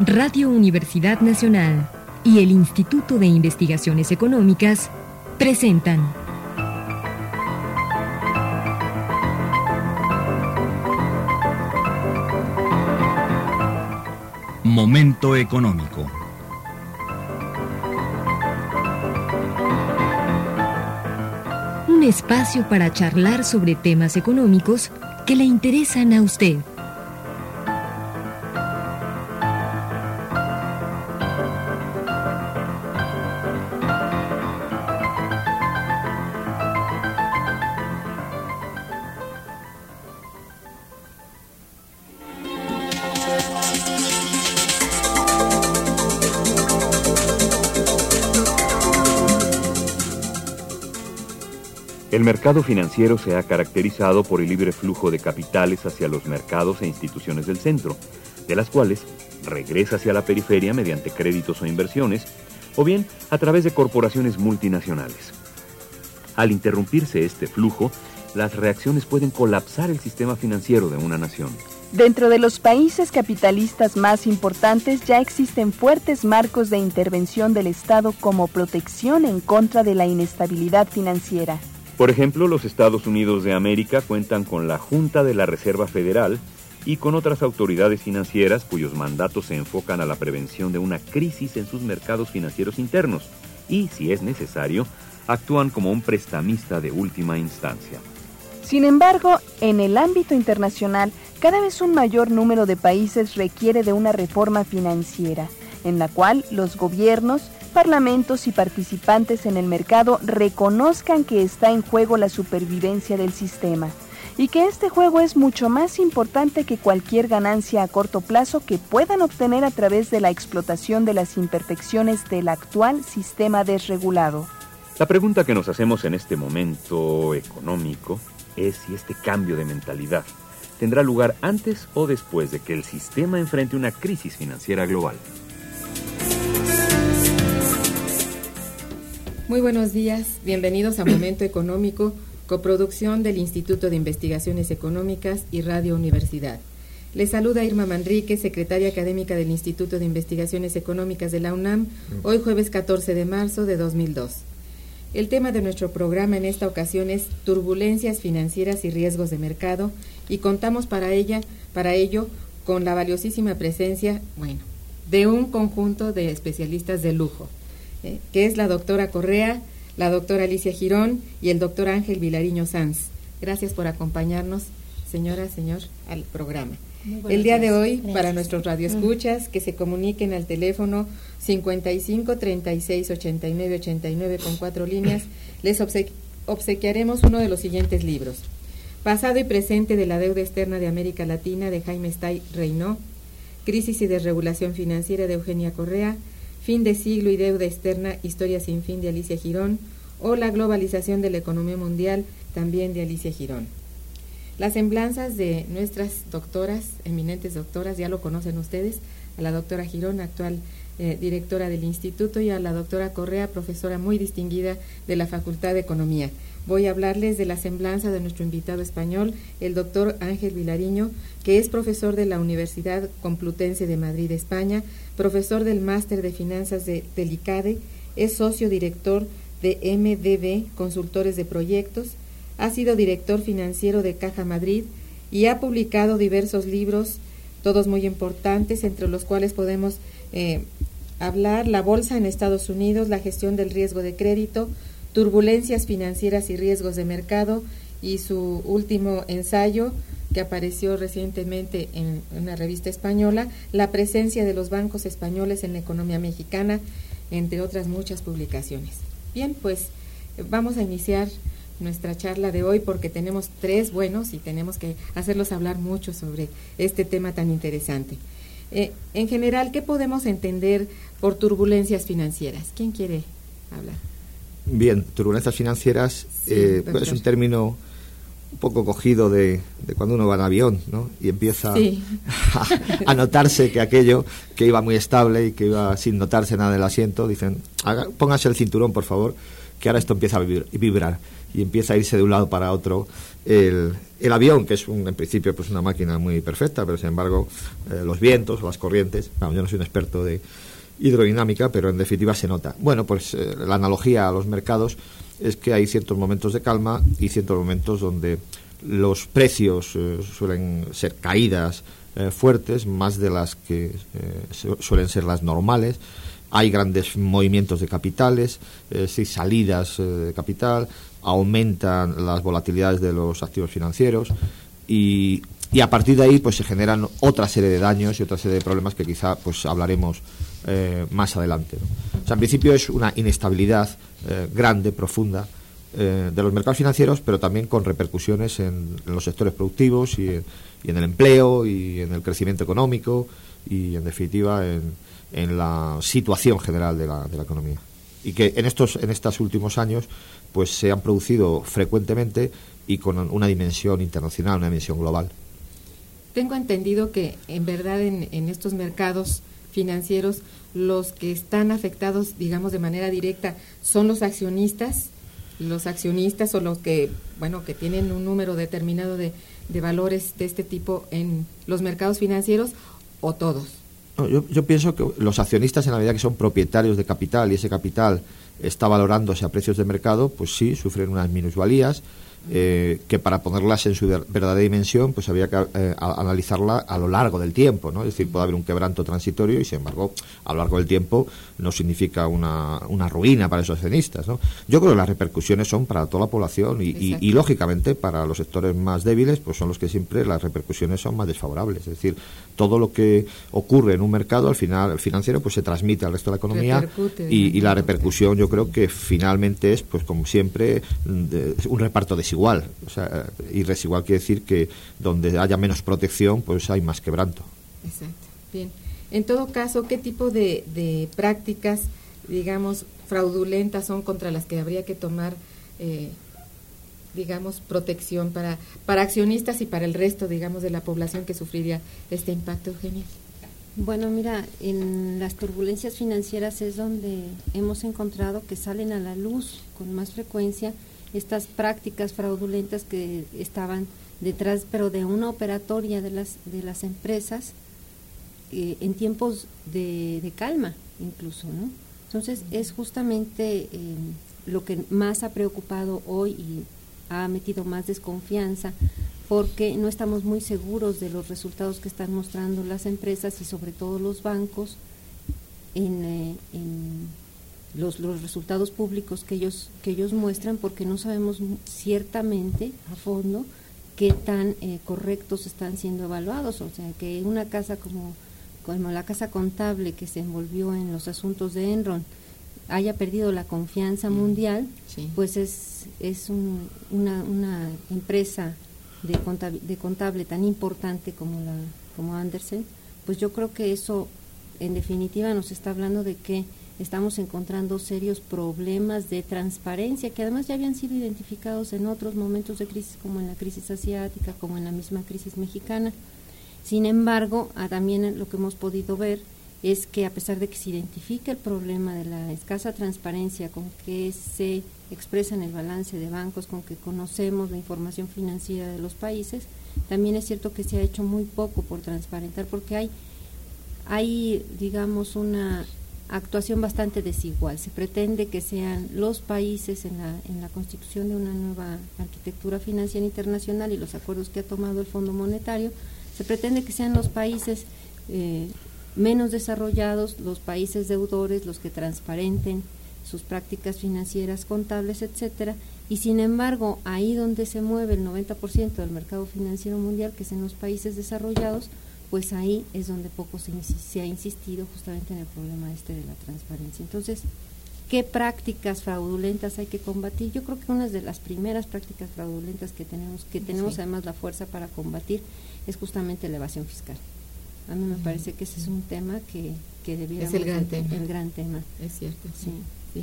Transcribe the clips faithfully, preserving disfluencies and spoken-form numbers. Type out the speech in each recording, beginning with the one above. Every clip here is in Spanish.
Radio Universidad Nacional y el Instituto de Investigaciones Económicas presentan Momento Económico. Un espacio para charlar sobre temas económicos que le interesan a usted. El mercado financiero se ha caracterizado por el libre flujo de capitales hacia los mercados e instituciones del centro, de las cuales regresa hacia la periferia mediante créditos o inversiones, o bien a través de corporaciones multinacionales. Al interrumpirse este flujo, las reacciones pueden colapsar el sistema financiero de una nación. Dentro de los países capitalistas más importantes ya existen fuertes marcos de intervención del Estado como protección en contra de la inestabilidad financiera. Por ejemplo, los Estados Unidos de América cuentan con la Junta de la Reserva Federal y con otras autoridades financieras cuyos mandatos se enfocan a la prevención de una crisis en sus mercados financieros internos y, si es necesario, actúan como un prestamista de última instancia. Sin embargo, en el ámbito internacional, cada vez un mayor número de países requiere de una reforma financiera, en la cual los gobiernos, parlamentos y participantes en el mercado reconozcan que está en juego la supervivencia del sistema y que este juego es mucho más importante que cualquier ganancia a corto plazo que puedan obtener a través de la explotación de las imperfecciones del actual sistema desregulado. La pregunta que nos hacemos en este momento económico es si este cambio de mentalidad tendrá lugar antes o después de que el sistema enfrente una crisis financiera global. Muy buenos días, bienvenidos a Momento Económico, coproducción del Instituto de Investigaciones Económicas y Radio Universidad. Les saluda Irma Manrique, secretaria académica del Instituto de Investigaciones Económicas de la UNAM, hoy jueves catorce de marzo de dos mil dos. El tema de nuestro programa en esta ocasión es turbulencias financieras y riesgos de mercado, y contamos para ella, para ello con la valiosísima presencia, bueno, de un conjunto de especialistas de lujo, eh, que es la doctora Correa, la doctora Alicia Girón y el doctor Ángel Vilariño Sanz. Gracias por acompañarnos, señora, señor, al programa. El día de hoy, gracias. Para nuestros radioescuchas, que se comuniquen al teléfono cincuenta y cinco, treinta y seis, ochenta y nueve, ochenta y nueve con cuatro líneas, les obsequ- obsequiaremos uno de los siguientes libros: Pasado y presente de la deuda externa de América Latina, de Jaime Stay Reynaud; Crisis y desregulación financiera, de Eugenia Correa; Fin de siglo y deuda externa, historia sin fin, de Alicia Girón; o La globalización de la economía mundial, también de Alicia Girón. Las semblanzas de nuestras doctoras, eminentes doctoras, ya lo conocen ustedes, a la doctora Girón, actual eh, directora del instituto, y a la doctora Correa, profesora muy distinguida de la Facultad de Economía. Voy a hablarles de la semblanza de nuestro invitado español, el doctor Ángel Vilariño, que es profesor de la Universidad Complutense de Madrid, España, profesor del Máster de Finanzas de, del ICADE, es socio director de M D B, Consultores de Proyectos, ha sido director financiero de Caja Madrid y ha publicado diversos libros, todos muy importantes, entre los cuales podemos eh, hablar La Bolsa en Estados Unidos, La gestión del riesgo de crédito, Turbulencias financieras y riesgos de mercado, y su último ensayo, que apareció recientemente en una revista española, La presencia de los bancos españoles en la economía mexicana, entre otras muchas publicaciones. Bien, pues vamos a iniciar nuestra charla de hoy porque tenemos tres buenos y tenemos que hacerlos hablar mucho sobre este tema tan interesante. Eh, en general, ¿qué podemos entender por turbulencias financieras? ¿Quién quiere hablar? Bien, turbulencias financieras sí, eh, pues es un término un poco cogido de, de cuando uno va en avión, ¿no? Y empieza sí. a, a notarse que aquello que iba muy estable y que iba sin notarse nada del asiento, dicen, haga, póngase el cinturón, por favor, que ahora esto empieza a vibrar. y empieza a irse de un lado para otro el, el avión, que es un, en principio pues una máquina muy perfecta, pero sin embargo eh, los vientos o las corrientes, bueno, yo no soy un experto de hidrodinámica, pero en definitiva se nota. Bueno, pues eh, la analogía a los mercados es que hay ciertos momentos de calma y ciertos momentos donde los precios eh, suelen ser caídas eh, fuertes, más de las que eh, suelen ser las normales. Hay grandes movimientos de capitales, eh, sí, salidas eh, de capital, aumentan las volatilidades de los activos financieros y, y a partir de ahí pues se generan otra serie de daños y otra serie de problemas que quizá pues hablaremos eh, más adelante, ¿no? O sea, en principio es una inestabilidad eh, grande, profunda eh, de los mercados financieros, pero también con repercusiones en, en los sectores productivos y en, y en el empleo y en el crecimiento económico y en definitiva en, en la situación general de la, de la economía. Y que en estos en estos últimos años pues se han producido frecuentemente y con una dimensión internacional, una dimensión global. Tengo entendido que en verdad en, en estos mercados financieros los que están afectados, digamos, de manera directa son los accionistas, los accionistas o los que, bueno, que tienen un número determinado de, de valores de este tipo en los mercados financieros, o todos. No, yo, yo pienso que los accionistas, en la medida que son propietarios de capital y ese capital está valorándose a precios de mercado, pues sí, sufren unas minusvalías eh, que para ponerlas en su verdadera dimensión pues había que eh, a, analizarla a lo largo del tiempo, ¿no? Es decir, puede haber un quebranto transitorio y sin embargo a lo largo del tiempo no significa una, una ruina para esos accionistas, ¿no? Yo creo que las repercusiones son para toda la población y, y, y lógicamente para los sectores más débiles pues son los que siempre las repercusiones son más desfavorables. Es decir, todo lo que ocurre en un mercado al final financiero pues se transmite al resto de la economía y, y la repercusión yo creo que finalmente es pues como siempre de, un reparto desigual. O sea, y desigual quiere decir que donde haya menos protección pues hay más quebranto. Exacto. Bien. En todo caso, ¿qué tipo de, de prácticas, digamos, fraudulentas son contra las que habría que tomar, eh, digamos, protección para, para accionistas y para el resto, digamos, de la población que sufriría este impacto, Eugenia? Bueno, mira, en las turbulencias financieras es donde hemos encontrado que salen a la luz con más frecuencia estas prácticas fraudulentas que estaban detrás, pero de una operatoria de las de las empresas eh, en tiempos de, de calma, incluso, ¿no? Entonces es justamente eh, lo que más ha preocupado hoy y ha metido más desconfianza, porque no estamos muy seguros de los resultados que están mostrando las empresas y sobre todo los bancos en, eh, en Los, los resultados públicos que ellos que ellos muestran, porque no sabemos ciertamente a fondo qué tan eh, correctos están siendo evaluados. O sea, que una casa como, como la casa contable que se envolvió en los asuntos de Enron haya perdido la confianza mundial, sí. Pues es es un, una, una empresa de contable, de contable tan importante como la como Andersen, pues yo creo que eso en definitiva nos está hablando de que estamos encontrando serios problemas de transparencia que además ya habían sido identificados en otros momentos de crisis, como en la crisis asiática, como en la misma crisis mexicana. Sin embargo, a, también lo que hemos podido ver es que a pesar de que se identifica el problema de la escasa transparencia con que se expresa en el balance de bancos, con que conocemos la información financiera de los países, también es cierto que se ha hecho muy poco por transparentar, porque hay, hay digamos, una actuación bastante desigual. Se pretende que sean los países en la en la constitución de una nueva arquitectura financiera internacional y los acuerdos que ha tomado el Fondo Monetario, se pretende que sean los países eh, menos desarrollados, los países deudores, los que transparenten sus prácticas financieras, contables, etcétera, y sin embargo, ahí donde se mueve el noventa por ciento del mercado financiero mundial, que es en los países desarrollados, pues ahí es donde poco se, se ha insistido justamente en el problema este de la transparencia. Entonces, ¿qué prácticas fraudulentas hay que combatir? Yo creo que una de las primeras prácticas fraudulentas que tenemos, que tenemos sí. además la fuerza para combatir, es justamente la evasión fiscal. A mí me uh-huh. parece que ese es un tema que, que debiéramos... Es el gran tema. El gran tema. Es cierto, sí. sí. sí.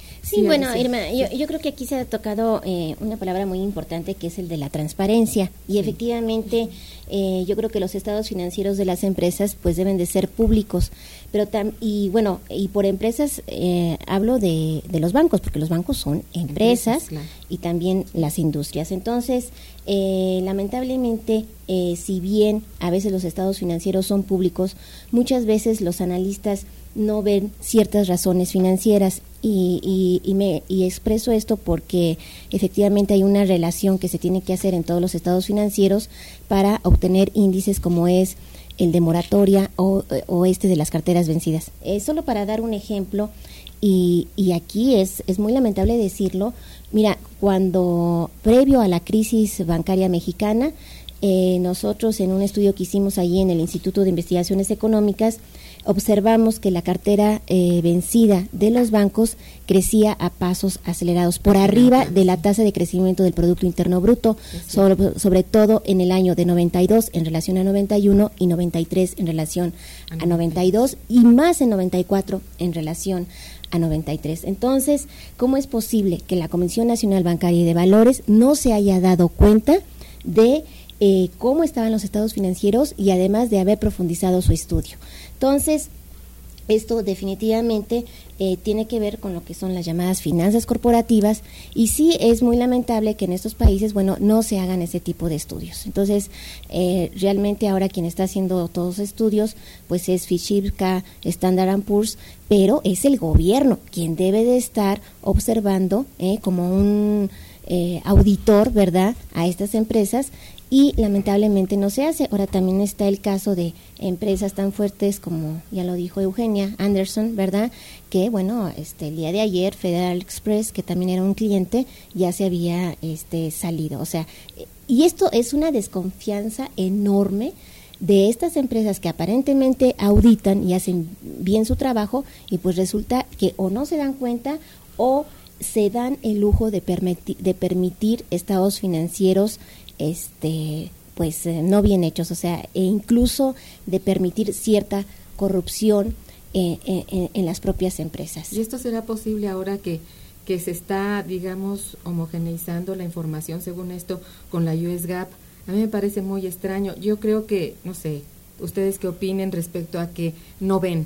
Sí, sí, bueno, Irma, yo, yo creo que aquí se ha tocado eh, una palabra muy importante, que es el de la transparencia. Y sí. efectivamente, eh, yo creo que los estados financieros de las empresas pues deben de ser públicos. Pero tam, y bueno, y por empresas eh, hablo de, de los bancos, porque los bancos son empresas, empresas claro. y también las industrias. Entonces, eh, lamentablemente, eh, si bien a veces los estados financieros son públicos, muchas veces los analistas no ven ciertas razones financieras y, y, y, me, y expreso esto porque efectivamente hay una relación que se tiene que hacer en todos los estados financieros para obtener índices como es el de moratoria o, o este de las carteras vencidas. Eh, solo para dar un ejemplo, y, y aquí es, es muy lamentable decirlo, mira, cuando previo a la crisis bancaria mexicana, eh, nosotros en un estudio que hicimos allí en el Instituto de Investigaciones Económicas, observamos que la cartera eh, vencida de los bancos crecía a pasos acelerados, por arriba de la tasa de crecimiento del Producto Interno Bruto, sobre, sobre todo en el año de noventa y dos en relación a noventa y uno y noventa y tres en relación a noventa y dos y más en noventa y cuatro en relación a noventa y tres. Entonces, ¿cómo es posible que la Comisión Nacional Bancaria y de Valores no se haya dado cuenta de eh, cómo estaban los estados financieros y además de haber profundizado su estudio? Entonces, esto definitivamente eh, tiene que ver con lo que son las llamadas finanzas corporativas y sí es muy lamentable que en estos países, bueno, no se hagan ese tipo de estudios. Entonces, eh, realmente ahora quien está haciendo todos los estudios, pues es Fitch-Ipca, Standard and Poor's, pero es el gobierno quien debe de estar observando eh, como un eh, auditor, ¿verdad?, a estas empresas. Y lamentablemente no se hace. Ahora también está el caso de empresas tan fuertes como, ya lo dijo Eugenia Anderson, ¿verdad? Que bueno, este el día de ayer Federal Express, que también era un cliente, ya se había este salido. O sea, y esto es una desconfianza enorme de estas empresas que aparentemente auditan y hacen bien su trabajo y pues resulta que o no se dan cuenta o se dan el lujo de permitir, de permitir estados financieros este pues eh, no bien hechos, o sea, e incluso de permitir cierta corrupción eh, en, en las propias empresas. ¿Y esto será posible ahora que, que se está, digamos, homogeneizando la información según esto con la U S GAAP? A mí me parece muy extraño. Yo creo que, no sé, ustedes qué opinen respecto a que no ven.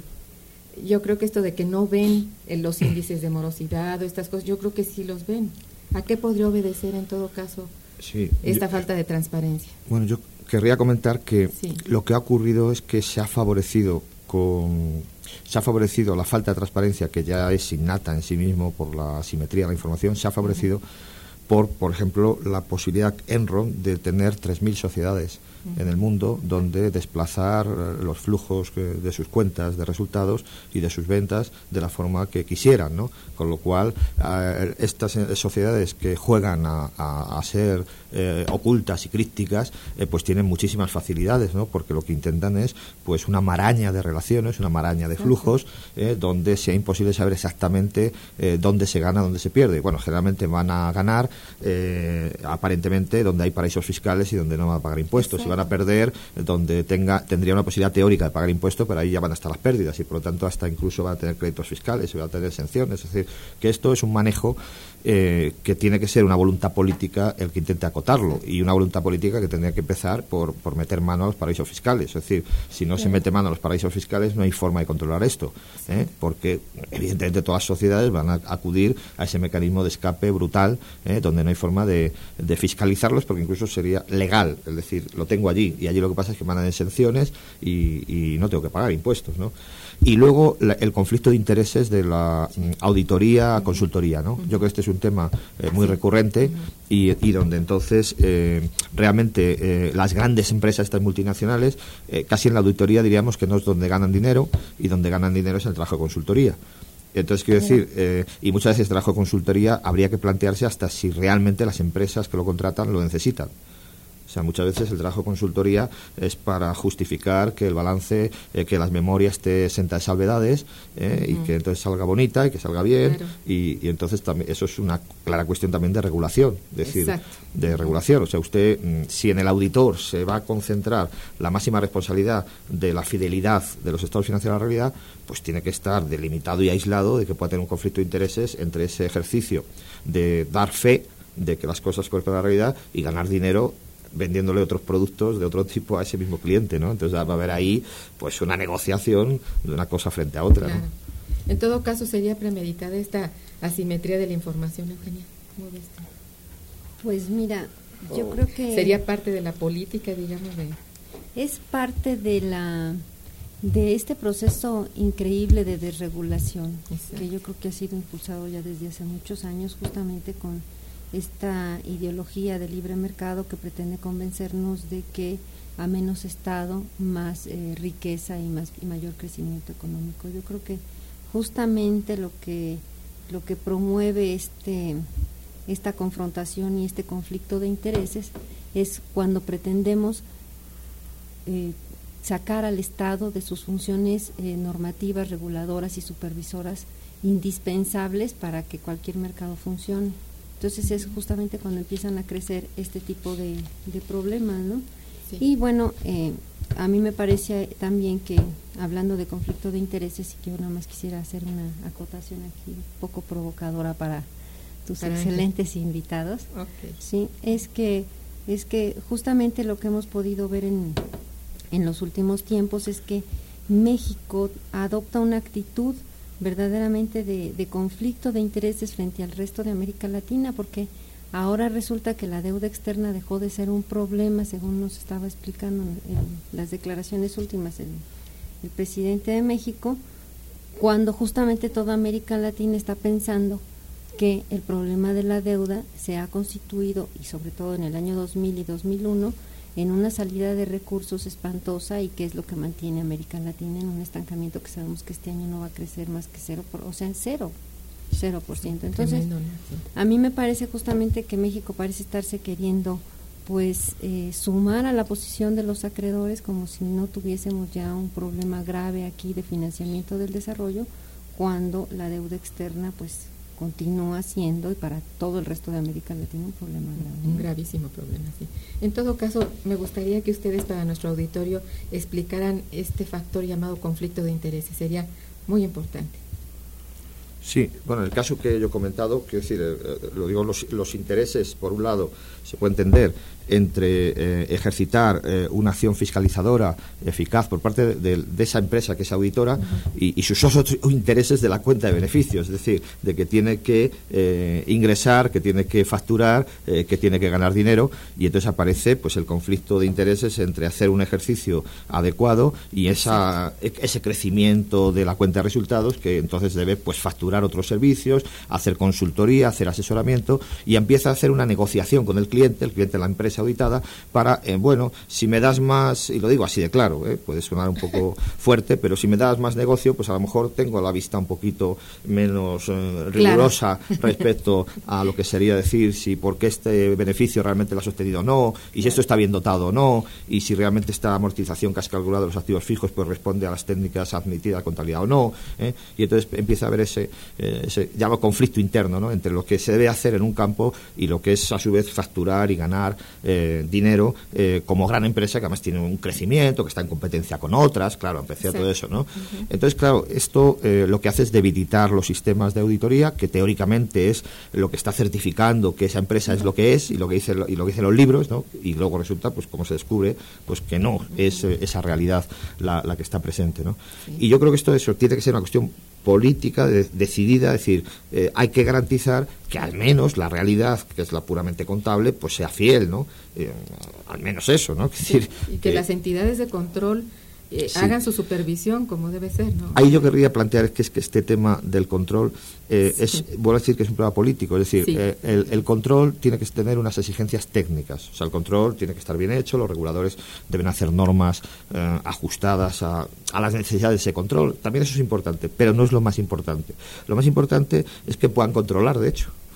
Yo creo que esto de que no ven eh, los índices de morosidad o estas cosas, yo creo que sí los ven. ¿A qué podría obedecer en todo caso Sí, esta yo, falta de transparencia? Bueno, yo querría comentar que sí. lo que ha ocurrido es que se ha favorecido con se ha favorecido la falta de transparencia, que ya es innata en sí mismo por la asimetría de la información, se ha favorecido uh-huh. por, por ejemplo, la posibilidad Enron de tener tres mil sociedades uh-huh. en el mundo donde desplazar los flujos de sus cuentas de resultados y de sus ventas de la forma que quisieran, ¿no? Con lo cual, eh, estas sociedades que juegan a, a, a ser eh, ocultas y crípticas, eh, pues tienen muchísimas facilidades, ¿no? Porque lo que intentan es pues una maraña de relaciones, una maraña de flujos, eh, donde sea imposible saber exactamente eh, dónde se gana, dónde se pierde. Bueno, generalmente van a ganar eh, aparentemente donde hay paraísos fiscales y donde no van a pagar impuestos. Exacto. Y van a perder donde tenga tendría una posibilidad teórica de pagar impuestos, pero ahí ya van a estar las pérdidas y por lo tanto hasta incluso van a tener créditos fiscales y van a tener exenciones. Es decir, que esto es un manejo eh, que tiene que ser una voluntad política el que intente acotarlo, y una voluntad política que tendría que empezar por, por meter mano a los paraísos fiscales. Es decir, si no sí. se mete mano a los paraísos fiscales no hay forma de controlar esto, ¿eh? Porque evidentemente todas las sociedades van a acudir a ese mecanismo de escape brutal, ¿eh? Donde no hay forma de, de fiscalizarlos, porque incluso sería legal, es decir, lo tengo allí y allí lo que pasa es que mandan exenciones y, y no tengo que pagar impuestos, ¿no? Y luego la, el conflicto de intereses de la mm, auditoría, consultoría, ¿no? Yo creo que este es un tema eh, muy recurrente y, y donde entonces eh, realmente eh, las grandes empresas, estas multinacionales, eh, casi en la auditoría diríamos que no es donde ganan dinero, y donde ganan dinero es en el trabajo de consultoría. Entonces, quiero decir, eh, y muchas veces el trabajo de consultoría habría que plantearse hasta si realmente las empresas que lo contratan lo necesitan. O sea, muchas veces el trabajo de consultoría es para justificar que el balance, eh, que las memorias te senta de salvedades eh, uh-huh. y que entonces salga bonita y que salga bien. Claro. Y, y entonces también eso es una clara cuestión también de regulación, es decir, Exacto. de regulación. O sea, usted, si en el auditor se va a concentrar la máxima responsabilidad de la fidelidad de los estados financieros a la realidad, pues tiene que estar delimitado y aislado de que pueda tener un conflicto de intereses entre ese ejercicio de dar fe de que las cosas corresponden a la realidad y ganar dinero vendiéndole otros productos de otro tipo a ese mismo cliente, ¿no? Entonces va a haber ahí pues una negociación de una cosa frente a otra, claro. ¿no? En todo caso, ¿sería premeditada esta asimetría de la información, Eugenia? ¿Cómo ves? Pues mira, yo oh, creo que... ¿Sería parte de la política, digamos? De... Es parte de la de este proceso increíble de desregulación, Exacto. que yo creo que ha sido impulsado ya desde hace muchos años, justamente con esta ideología de libre mercado que pretende convencernos de que a menos Estado, más eh, riqueza y más y mayor crecimiento económico. Yo creo que justamente lo que lo que promueve este esta confrontación y este conflicto de intereses es cuando pretendemos eh, sacar al Estado de sus funciones eh, normativas, reguladoras y supervisoras indispensables para que cualquier mercado funcione. Entonces es justamente cuando empiezan a crecer este tipo de, de problemas, ¿no? Sí. Y bueno, eh, a mí me parece también que, hablando de conflicto de intereses, y que yo nada más quisiera hacer una acotación aquí un poco provocadora para tus para excelentes mí. invitados, okay. sí, es que es que justamente lo que hemos podido ver en en los últimos tiempos es que México adopta una actitud verdaderamente de, de conflicto de intereses frente al resto de América Latina, porque ahora resulta que la deuda externa dejó de ser un problema, según nos estaba explicando en las declaraciones últimas el, el presidente de México, cuando justamente toda América Latina está pensando que el problema de la deuda se ha constituido, y sobre todo en el año dos mil y dos mil uno, en una salida de recursos espantosa, y que es lo que mantiene a América Latina en un estancamiento que sabemos que este año no va a crecer más que cero, por, o sea, cero, cero por ciento. Entonces, a mí me parece justamente que México parece estarse queriendo pues eh, sumar a la posición de los acreedores, como si no tuviésemos ya un problema grave aquí de financiamiento del desarrollo, cuando la deuda externa pues continúa siendo, y para todo el resto de América Latina, un problema grave. Un gravísimo problema, sí. En todo caso, me gustaría que ustedes para nuestro auditorio explicaran este factor llamado conflicto de intereses. Sería muy importante. Sí, bueno, en el caso que yo he comentado, quiero decir, eh, lo digo, los, los intereses, por un lado, se puede entender entre eh, ejercitar eh, una acción fiscalizadora eficaz por parte de, de, de esa empresa que es auditora, uh-huh. y, y sus otros intereses de la cuenta de beneficios, es decir, de que tiene que eh, ingresar, que tiene que facturar, eh, que tiene que ganar dinero, y entonces aparece pues el conflicto de intereses entre hacer un ejercicio adecuado y esa ese crecimiento de la cuenta de resultados, que entonces debe pues facturar otros servicios, hacer consultoría, hacer asesoramiento, y empieza a hacer una negociación con el cliente, el cliente de la empresa auditada, para, eh, bueno, si me das más, y lo digo así de claro, eh, puede sonar un poco fuerte, pero si me das más negocio, pues a lo mejor tengo la vista un poquito menos eh, rigurosa, claro, respecto a lo que sería decir si por qué este beneficio realmente lo has obtenido o no, y si esto está bien dotado o no, y si realmente esta amortización que has calculado de los activos fijos pues responde a las técnicas admitidas de contabilidad o no, eh, y entonces empieza a haber ese, eh, ese llamo conflicto interno, ¿no?, entre lo que se debe hacer en un campo y lo que es a su vez facturar y ganar Eh, dinero eh, como gran empresa, que además tiene un crecimiento, que está en competencia con otras, claro, empecé a todo eso, ¿no? Uh-huh. Entonces, claro, esto eh, lo que hace es debilitar los sistemas de auditoría, que teóricamente es lo que está certificando que esa empresa uh-huh. es lo que es y lo que dice y lo que dicen los libros, ¿no? Y luego resulta, pues como se descubre, pues que no uh-huh. es eh, esa realidad la, la que está presente, ¿no? Sí. Y yo creo que esto eso tiene que ser una cuestión política de, decidida, es decir, eh, hay que garantizar que al menos la realidad, que es la puramente contable, pues sea fiel, ¿no? Eh, al menos eso, ¿no? Es sí, decir, y que eh, las entidades de control eh, sí. hagan su supervisión como debe ser, ¿no? Ahí yo querría plantear que es que este tema del control eh, sí. es, vuelvo a decir que es un problema político, es decir, sí. eh, el, el control tiene que tener unas exigencias técnicas, o sea, el control tiene que estar bien hecho, los reguladores deben hacer normas eh, ajustadas a, a las necesidades de ese control, también eso es importante, pero no es lo más importante. Lo más importante es que puedan controlar, de hecho.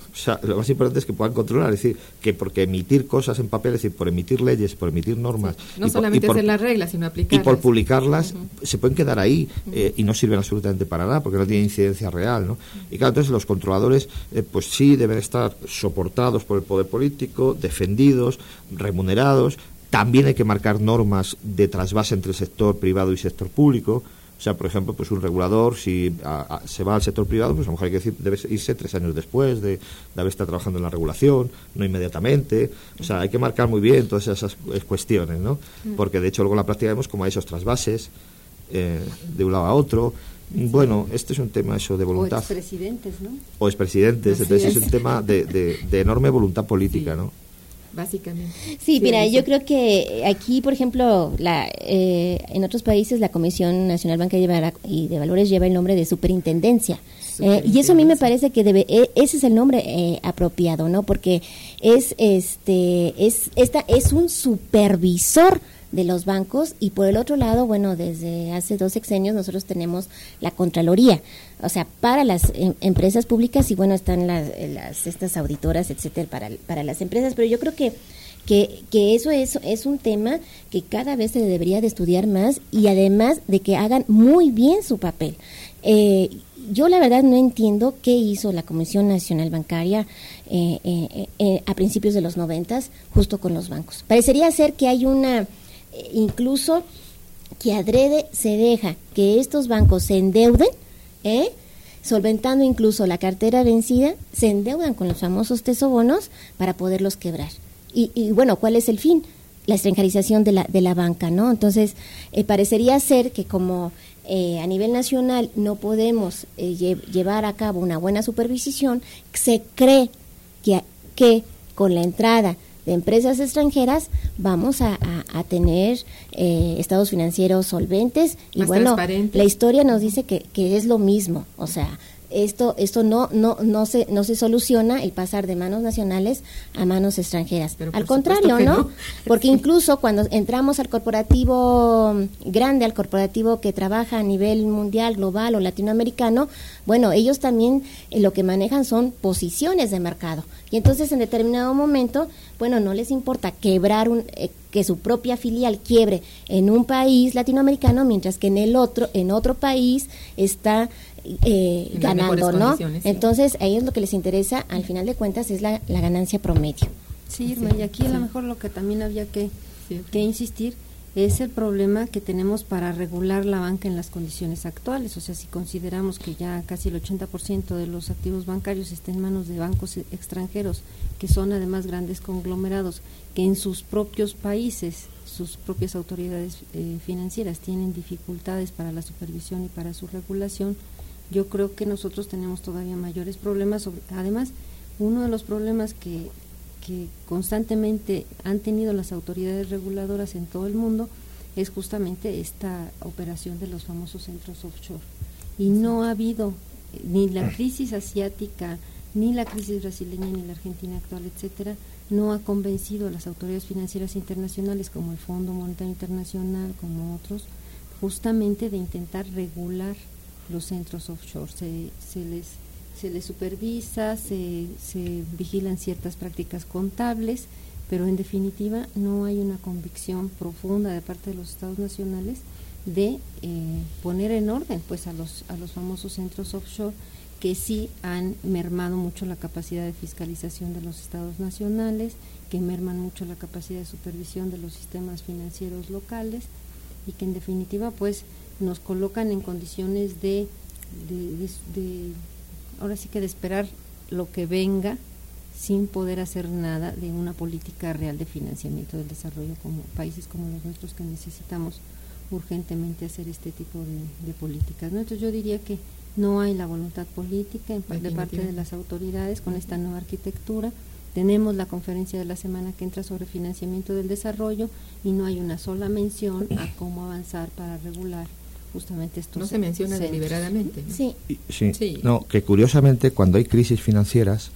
O sea, lo más importante es que puedan controlar, es decir, que porque emitir cosas en papel, es decir, por emitir leyes, por emitir normas... Sí. No y solamente por, hacer las reglas, sino aplicarlas. Y por publicarlas, uh-huh. se pueden quedar ahí Uh-huh. eh, y no sirven absolutamente para nada, porque no tienen incidencia real, ¿no? Y claro, entonces los controladores, eh, pues sí, deben estar soportados por el poder político, defendidos, remunerados. También hay que marcar normas de trasvase entre el sector privado y sector público. O sea, por ejemplo, pues un regulador, si a, a, se va al sector privado, pues a lo mejor hay que decir, debe irse tres años después de, de haber estado trabajando en la regulación, no inmediatamente. O sea, hay que marcar muy bien todas esas cuestiones, ¿no? Porque, de hecho, luego en la práctica vemos como hay esos trasvases eh, de un lado a otro. Bueno, este es un tema eso de voluntad. O expresidentes, ¿no? O expresidentes, Así entonces es. es un tema de, de, de enorme voluntad política, sí. ¿no? Básicamente. Sí, sí, mira, eso. yo creo que aquí, por ejemplo, la, eh, en otros países la Comisión Nacional Bancaria y de Valores lleva el nombre de superintendencia. Eh, y eso a mí me parece que debe, eh, ese es el nombre eh, apropiado, ¿no? Porque es este es esta es un supervisor de los bancos, y por el otro lado, bueno, desde hace dos sexenios nosotros tenemos la Contraloría, o sea, para las em, empresas públicas, y bueno, están las, las estas auditoras, etcétera, para, para las empresas, pero yo creo que que, que eso es, es un tema que cada vez se debería de estudiar más, y además de que hagan muy bien su papel. Eh, yo la verdad no entiendo qué hizo la Comisión Nacional Bancaria eh, eh, eh, a principios de los noventas justo con los bancos. Parecería ser que hay una, eh, incluso que adrede se deja que estos bancos se endeuden, ¿eh? solventando incluso la cartera vencida, se endeudan con los famosos tesobonos para poderlos quebrar. Y, y bueno, ¿cuál es el fin? La extranjerización de la, de la banca, ¿no? Entonces, eh, parecería ser que como eh, a nivel nacional no podemos eh, lle- llevar a cabo una buena supervisión, se cree que, que con la entrada de empresas extranjeras vamos a, a, a tener eh, estados financieros solventes, y más bueno, la historia nos dice que, que es lo mismo, o sea, esto esto no no no se no se soluciona el pasar de manos nacionales a manos extranjeras. Pero al por contrario, ¿no? no. Porque incluso cuando entramos al corporativo grande, al corporativo que trabaja a nivel mundial, global o latinoamericano, bueno, ellos también eh, lo que manejan son posiciones de mercado. Y entonces en determinado momento, bueno, no les importa quebrar un eh, que su propia filial quiebre en un país latinoamericano, mientras que en el otro en otro país está Eh, ganando, ¿no? Sí. Entonces, a ellos lo que les interesa, al final de cuentas, es la, la ganancia promedio. Sí, Irma, y aquí sí. a lo mejor lo que también había que, sí. que insistir es el problema que tenemos para regular la banca en las condiciones actuales. O sea, si consideramos que ya casi el ochenta por ciento de los activos bancarios está en manos de bancos extranjeros, que son además grandes conglomerados, que en sus propios países, sus propias autoridades eh, financieras tienen dificultades para la supervisión y para su regulación, yo creo que nosotros tenemos todavía mayores problemas. Sobre, además, uno de los problemas que, que constantemente han tenido las autoridades reguladoras en todo el mundo es justamente esta operación de los famosos centros offshore. Y no ha habido ni la crisis asiática, ni la crisis brasileña, ni la Argentina actual, etcétera, no ha convencido a las autoridades financieras internacionales como el Fondo Monetario Internacional, como otros, justamente de intentar regular los centros offshore. Se, se les se les supervisa, se, se vigilan ciertas prácticas contables, pero en definitiva no hay una convicción profunda de parte de los estados nacionales de eh, poner en orden pues a los a los famosos centros offshore, que sí han mermado mucho la capacidad de fiscalización de los estados nacionales, que merman mucho la capacidad de supervisión de los sistemas financieros locales, y que en definitiva pues nos colocan en condiciones de, de, de, de ahora sí que de esperar lo que venga sin poder hacer nada de una política real de financiamiento del desarrollo, como países como los nuestros que necesitamos urgentemente hacer este tipo de, de políticas, ¿no? Entonces yo diría que no hay la voluntad política de parte de las autoridades con esta nueva arquitectura. Tenemos la conferencia de la semana que entra sobre financiamiento del desarrollo y no hay una sola mención a cómo avanzar para regular justamente estos. No se menciona centros. deliberadamente, ¿no? Sí. Sí. sí. No, que curiosamente cuando hay crisis financieras,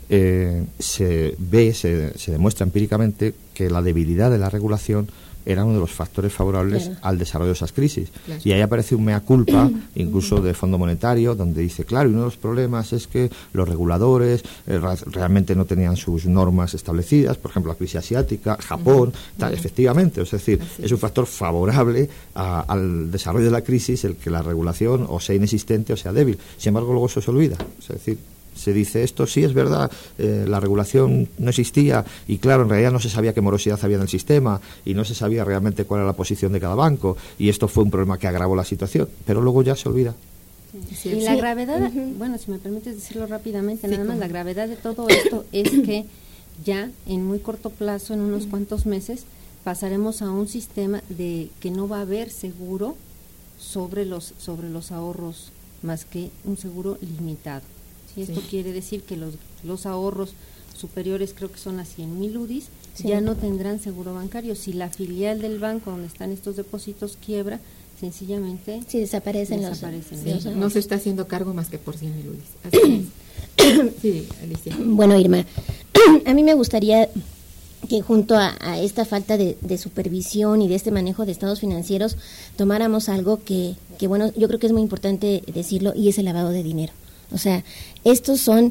eh, se ve, se, se demuestra empíricamente que la debilidad de la regulación era uno de los factores favorables claro. al desarrollo de esas crisis. Claro. Y ahí aparece un mea culpa, incluso de Fondo Monetario, donde dice, claro, y uno de los problemas es que los reguladores eh, realmente no tenían sus normas establecidas, por ejemplo, la crisis asiática, Japón, uh-huh. tal, uh-huh. efectivamente, es decir, Así es un factor favorable a, al desarrollo de la crisis el que la regulación o sea inexistente o sea débil. Sin embargo, luego eso se olvida, es decir, se dice esto sí es verdad, eh, la regulación no existía y claro, en realidad no se sabía qué morosidad había en el sistema y no se sabía realmente cuál era la posición de cada banco y esto fue un problema que agravó la situación, pero luego ya se olvida. Sí, sí. Y la sí. gravedad, uh-huh. bueno, si me permites decirlo rápidamente, sí, nada más, la gravedad de todo esto es que ya en muy corto plazo, en unos uh-huh. cuantos meses, pasaremos a un sistema de que no va a haber seguro sobre los, sobre los ahorros, más que un seguro limitado. Y esto sí. quiere decir que los, los ahorros superiores, creo que son a cien mil U D Is, sí. ya no tendrán seguro bancario. Si la filial del banco donde están estos depósitos quiebra, sencillamente sí, desaparecen, desaparecen los, sí, los no se está haciendo cargo más que por cien mil U D Is. Así es. Sí, Alicia. Bueno, Irma, a mí me gustaría que junto a, a esta falta de, de supervisión y de este manejo de estados financieros tomáramos algo que, que, bueno, yo creo que es muy importante decirlo, y es el lavado de dinero. O sea, estos son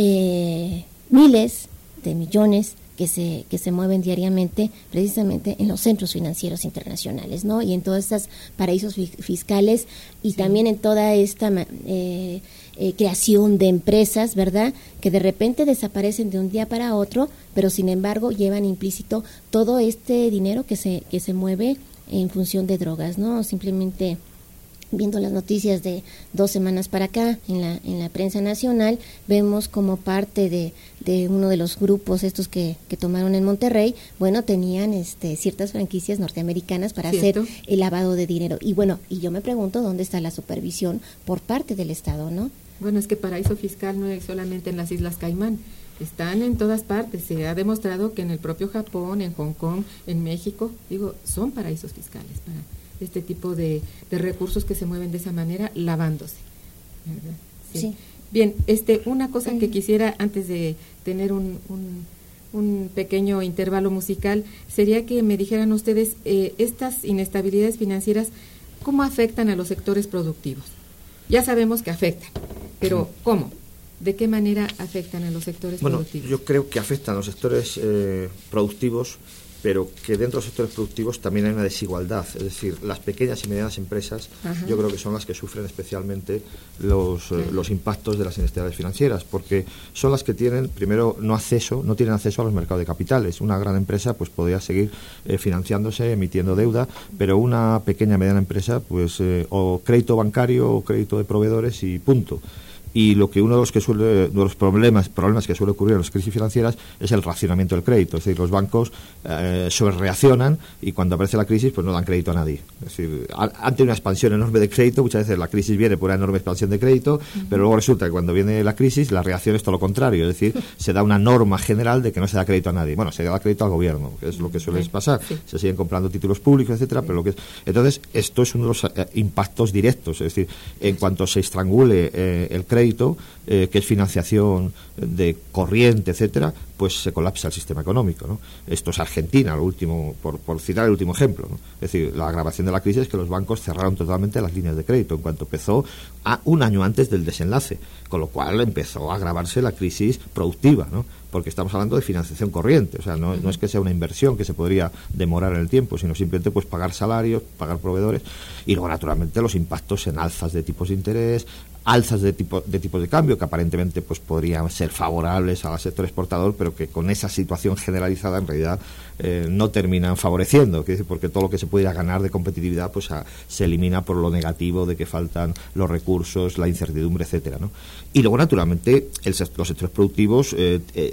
eh, miles de millones que se que se mueven diariamente precisamente en los centros financieros internacionales, ¿no? Y en todas estas paraísos fi- fiscales y sí. también en toda esta eh, eh, creación de empresas, ¿verdad? Que de repente desaparecen de un día para otro, pero sin embargo llevan implícito todo este dinero que se que se mueve en función de drogas, ¿no? Simplemente viendo las noticias de dos semanas para acá en la en la prensa nacional, vemos como parte de, de uno de los grupos estos que, que tomaron en Monterrey, bueno, tenían este ciertas franquicias norteamericanas para ¿Cierto? hacer el lavado de dinero. Y bueno, y yo me pregunto dónde está la supervisión por parte del Estado, ¿no? Bueno, es que paraíso fiscal no es solamente en las Islas Caimán, están en todas partes. Se ha demostrado que en el propio Japón, en Hong Kong, en México, digo, son paraísos fiscales para este tipo de, de recursos que se mueven de esa manera, lavándose, ¿verdad? Sí. sí. Bien, este, una cosa uh-huh. que quisiera, antes de tener un, un, un pequeño intervalo musical, sería que me dijeran ustedes, eh, estas inestabilidades financieras, ¿cómo afectan a los sectores productivos? Ya sabemos que afectan, pero ¿cómo? ¿De qué manera afectan a los sectores bueno, productivos? Yo creo que afectan a los sectores eh, productivos, pero que dentro de los sectores productivos también hay una desigualdad, es decir, las pequeñas y medianas empresas Ajá. yo creo que son las que sufren especialmente los, eh, los impactos de las inestabilidades financieras, porque son las que tienen, primero, no acceso, no tienen acceso a los mercados de capitales. Una gran empresa pues podría seguir eh, financiándose, emitiendo deuda, pero una pequeña y mediana empresa pues eh, o crédito bancario o crédito de proveedores y punto. Y lo que uno de los que suele, de los problemas problemas que suele ocurrir en las crisis financieras es el racionamiento del crédito, es decir, los bancos eh, sobrereaccionan y cuando aparece la crisis pues no dan crédito a nadie. Es decir, ante una expansión enorme de crédito, muchas veces la crisis viene por una enorme expansión de crédito, uh-huh. pero luego resulta que cuando viene la crisis la reacción es todo lo contrario, es decir, se da una norma general de que no se da crédito a nadie. Bueno, se da crédito al gobierno, que es lo que suele pasar, sí. se siguen comprando títulos públicos, etcétera, sí. pero lo que es... Entonces, esto es uno de los eh, impactos directos, es decir, en cuanto se estrangule eh, el crédito crédito, eh, que es financiación de corriente, etcétera, pues se colapsa el sistema económico, ¿no? Esto es Argentina, lo último, por, por citar el último ejemplo, ¿no? Es decir, la agravación de la crisis es que los bancos cerraron totalmente las líneas de crédito en cuanto empezó a un año antes del desenlace, con lo cual empezó a agravarse la crisis productiva, ¿no? Porque estamos hablando de financiación corriente, o sea, no, no es que sea una inversión que se podría demorar en el tiempo, sino simplemente pues pagar salarios, pagar proveedores, y luego naturalmente los impactos en alzas de tipos de interés, alzas de tipo de tipos de cambio que aparentemente pues podrían ser favorables al sector exportador, pero que con esa situación generalizada en realidad eh, no terminan favoreciendo, porque todo lo que se pudiera ganar de competitividad pues a, se elimina por lo negativo de que faltan los recursos, la incertidumbre, etcétera, ¿no? Y luego naturalmente el, los sectores productivos eh, eh,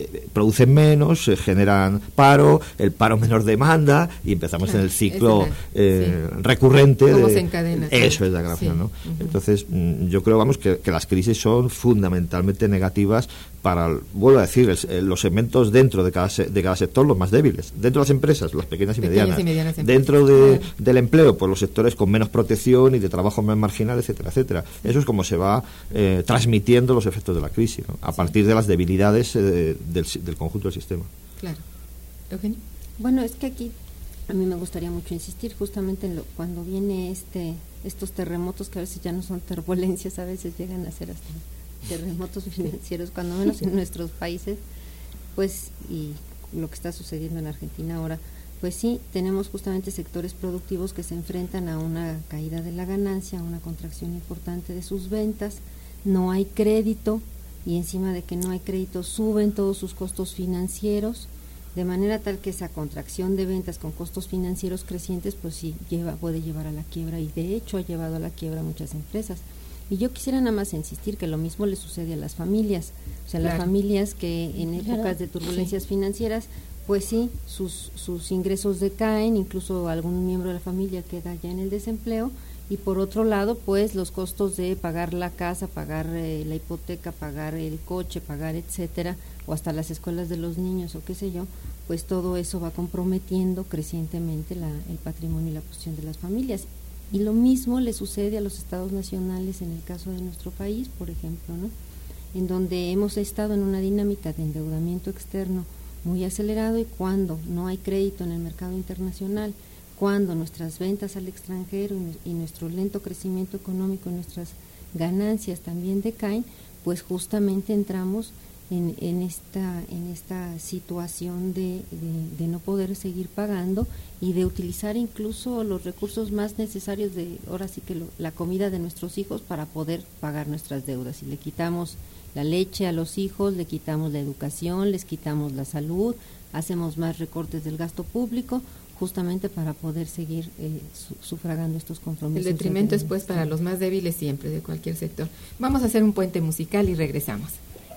eh, producen menos, eh, generan paro, el paro menor demanda y empezamos claro, en el ciclo la, eh, sí. recurrente. ¿Cómo de, se encadena? Eso es la gracia, sí. ¿no? Uh-huh. Entonces, yo creo, vamos, que, que las crisis son fundamentalmente negativas para, vuelvo a decir, el, los segmentos dentro de cada, de cada sector, los más débiles. Dentro de las empresas, las pequeñas y pequeñas medianas. Y medianas dentro de, claro. del empleo, pues los sectores con menos protección y de trabajo más marginal, etcétera, etcétera. Eso es como se va eh, transmitiendo los efectos de la crisis, ¿no? A sí. partir de las debilidades eh, del, del conjunto del sistema. Claro. Eugenio. Bueno, es que aquí a mí me gustaría mucho insistir justamente en lo, cuando viene este estos terremotos que a veces ya no son turbulencias, a veces llegan a ser hasta terremotos financieros, cuando menos en nuestros países, pues, y lo que está sucediendo en Argentina ahora, pues sí, tenemos justamente sectores productivos que se enfrentan a una caída de la ganancia, a una contracción importante de sus ventas, no hay crédito, y encima de que no hay crédito suben todos sus costos financieros, de manera tal que esa contracción de ventas con costos financieros crecientes, pues sí, lleva, puede llevar a la quiebra, y de hecho ha llevado a la quiebra a muchas empresas. Y yo quisiera nada más insistir que lo mismo le sucede a las familias, o sea, claro. las familias que en épocas claro. de turbulencias sí. financieras, pues sí, sus, sus ingresos decaen, incluso algún miembro de la familia queda ya en el desempleo, y por otro lado, pues los costos de pagar la casa, pagar eh, la hipoteca, pagar el coche, pagar etcétera, o hasta las escuelas de los niños o qué sé yo, pues todo eso va comprometiendo crecientemente la, el patrimonio y la posición de las familias. Y lo mismo le sucede a los estados nacionales en el caso de nuestro país, por ejemplo, ¿no? En donde hemos estado en una dinámica de endeudamiento externo muy acelerado, y cuando no hay crédito en el mercado internacional, cuando nuestras ventas al extranjero y nuestro lento crecimiento económico y nuestras ganancias también decaen, pues justamente entramos en, en esta en esta situación de, de, de no poder seguir pagando y de utilizar incluso los recursos más necesarios de, ahora sí que lo, la comida de nuestros hijos para poder pagar nuestras deudas. Y le quitamos la leche a los hijos, le quitamos la educación, les quitamos la salud, hacemos más recortes del gasto público, justamente para poder seguir eh, su, sufragando estos compromisos. El detrimento es pues para los más débiles siempre, de cualquier sector. Vamos a hacer un puente musical y regresamos.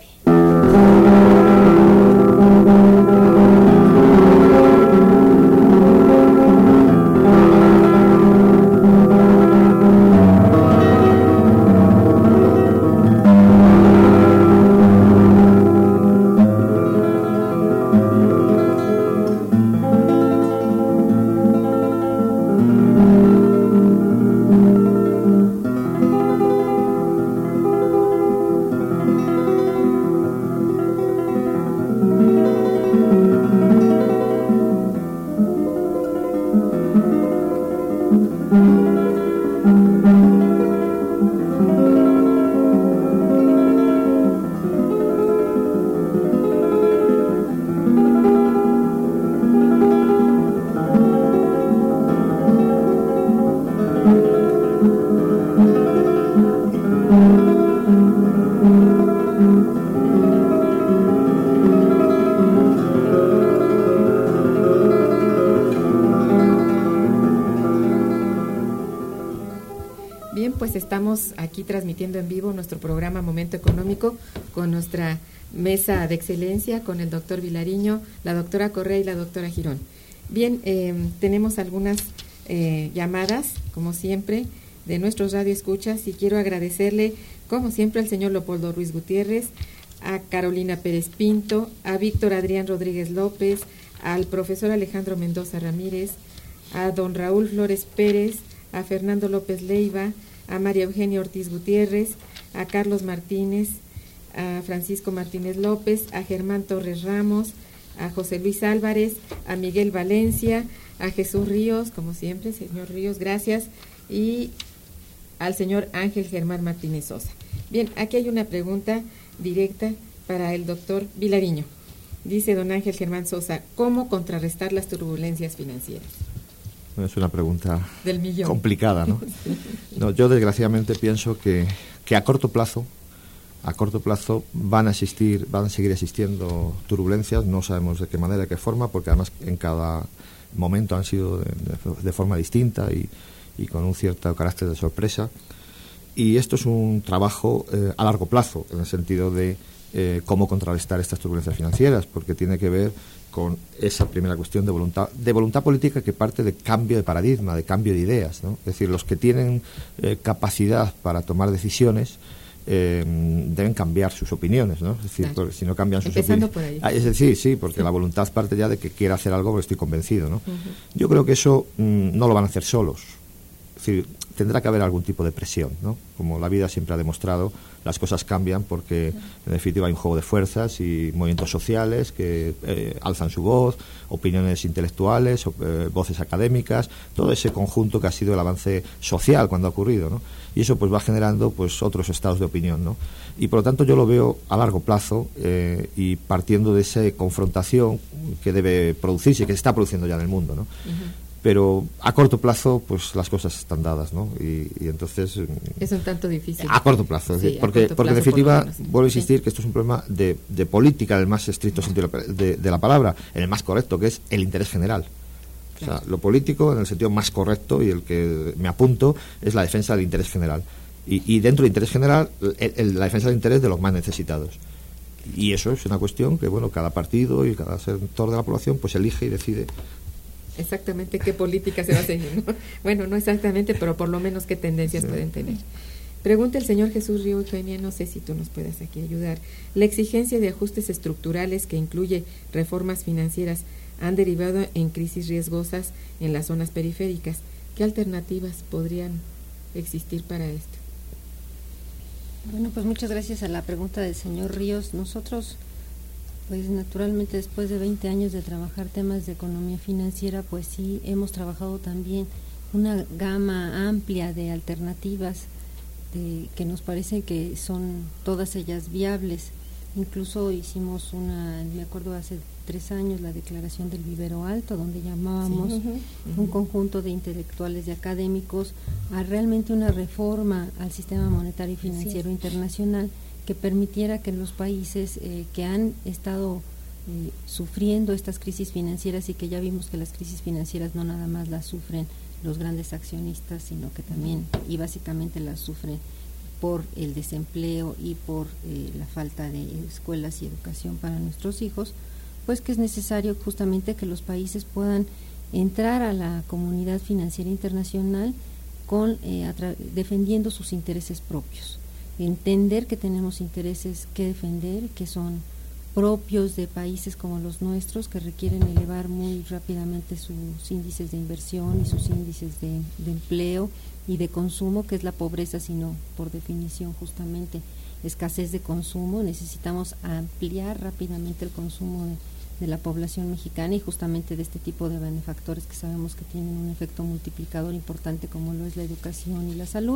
Estamos aquí transmitiendo en vivo nuestro programa Momento Económico con nuestra mesa de excelencia, con el doctor Vilariño, la doctora Correa y la doctora Girón. Bien, eh, tenemos algunas eh, llamadas, como siempre, de nuestros radioescuchas, y quiero agradecerle, como siempre, al señor Leopoldo Ruiz Gutiérrez, a Carolina Pérez Pinto, a Víctor Adrián Rodríguez López, al profesor Alejandro Mendoza Ramírez, a don Raúl Flores Pérez, a Fernando López Leiva, a María Eugenia Ortiz Gutiérrez, a Carlos Martínez, a Francisco Martínez López, a Germán Torres Ramos, a José Luis Álvarez, a Miguel Valencia, a Jesús Ríos, como siempre, señor Ríos, gracias, y al señor Ángel Germán Martínez Sosa. Bien, aquí hay una pregunta directa para el doctor Vilariño. Dice don Ángel Germán Sosa, ¿cómo contrarrestar las turbulencias financieras? Es una pregunta del millón. Complicada, ¿no? No, yo desgraciadamente pienso que, que a corto plazo, a corto plazo van a existir, van a seguir existiendo turbulencias, no sabemos de qué manera, de qué forma, porque además en cada momento han sido de, de, de forma distinta y, y con un cierto carácter de sorpresa. Y esto es un trabajo eh, a largo plazo, en el sentido de eh, cómo contrarrestar estas turbulencias financieras, porque tiene que ver con esa primera cuestión de voluntad de voluntad política que parte de cambio de paradigma, de cambio de ideas, ¿no? Es decir, los que tienen eh, capacidad para tomar decisiones eh, deben cambiar sus opiniones, ¿no? Es decir, claro. porque si no cambian sus Empezando opiniones... por ahí. Ah, es decir, sí, porque sí. la voluntad parte ya de que quiera hacer algo porque estoy convencido, ¿no? Uh-huh. Yo creo que eso mmm, no lo van a hacer solos. Es decir, tendrá que haber algún tipo de presión, ¿no? Como la vida siempre ha demostrado, las cosas cambian porque en definitiva hay un juego de fuerzas y movimientos sociales que eh, alzan su voz, opiniones intelectuales, eh, voces académicas, todo ese conjunto que ha sido el avance social cuando ha ocurrido, ¿no? Y eso pues va generando pues otros estados de opinión, ¿no? Y por lo tanto yo lo veo a largo plazo eh, y partiendo de esa confrontación que debe producirse, que se está produciendo ya en el mundo, ¿no? Uh-huh. Pero a corto plazo pues las cosas están dadas, ¿no? Y, y entonces es un tanto difícil a corto plazo, sí, porque corto porque plazo, en definitiva por vuelvo a insistir sí. que esto es un problema de, de política en el más estricto sentido de, de la palabra, en el más correcto, que es el interés general. Claro. O sea, lo político en el sentido más correcto y el que me apunto es la defensa del interés general, y, y dentro del interés general el, el, la defensa del interés de los más necesitados. Y eso es una cuestión que bueno, cada partido y cada sector de la población pues elige y decide exactamente qué política se va a seguir, ¿no? Bueno, no exactamente, pero por lo menos qué tendencias sí. pueden tener. Pregunta el señor Jesús Río Eugenia, no sé si tú nos puedas aquí ayudar. La exigencia de ajustes estructurales que incluye reformas financieras han derivado en crisis riesgosas en las zonas periféricas. ¿Qué alternativas podrían existir para esto? Bueno, pues muchas gracias a la pregunta del señor Ríos. Nosotros, pues naturalmente después de veinte años de trabajar temas de economía financiera, pues sí hemos trabajado también una gama amplia de alternativas de, que nos parece que son todas ellas viables. Incluso hicimos una, me acuerdo hace tres años, la declaración del vivero alto, donde llamábamos sí, uh-huh, uh-huh. un conjunto de intelectuales y académicos a realmente una reforma al sistema monetario y financiero sí. internacional que permitiera que los países eh, que han estado eh, sufriendo estas crisis financieras, y que ya vimos que las crisis financieras no nada más las sufren los grandes accionistas, sino que también y básicamente las sufren por el desempleo y por eh, la falta de escuelas y educación para nuestros hijos, pues que es necesario justamente que los países puedan entrar a la comunidad financiera internacional con eh, atra- defendiendo sus intereses propios. Entender que tenemos intereses que defender, que son propios de países como los nuestros, que requieren elevar muy rápidamente sus índices de inversión y sus índices de, de empleo y de consumo, que es la pobreza, sino por definición justamente escasez de consumo. Necesitamos ampliar rápidamente el consumo de, de la población mexicana y justamente de este tipo de benefactores que sabemos que tienen un efecto multiplicador importante, como lo es la educación y la salud.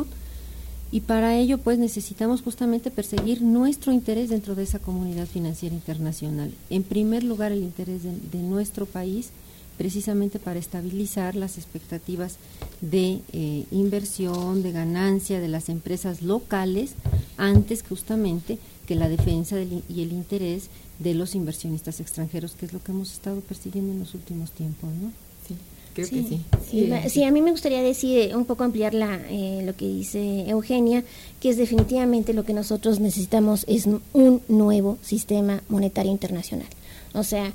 Y para ello pues necesitamos justamente perseguir nuestro interés dentro de esa comunidad financiera internacional. En primer lugar, el interés de, de nuestro país, precisamente para estabilizar las expectativas de eh, inversión, de ganancia de las empresas locales, antes justamente que la defensa del, y el interés de los inversionistas extranjeros, que es lo que hemos estado persiguiendo en los últimos tiempos, ¿no? Sí. Creo sí, que sí. Sí, sí. sí, a mí me gustaría decir, un poco ampliar la, eh, lo que dice Eugenia, que es definitivamente lo que nosotros necesitamos es un nuevo sistema monetario internacional. O sea,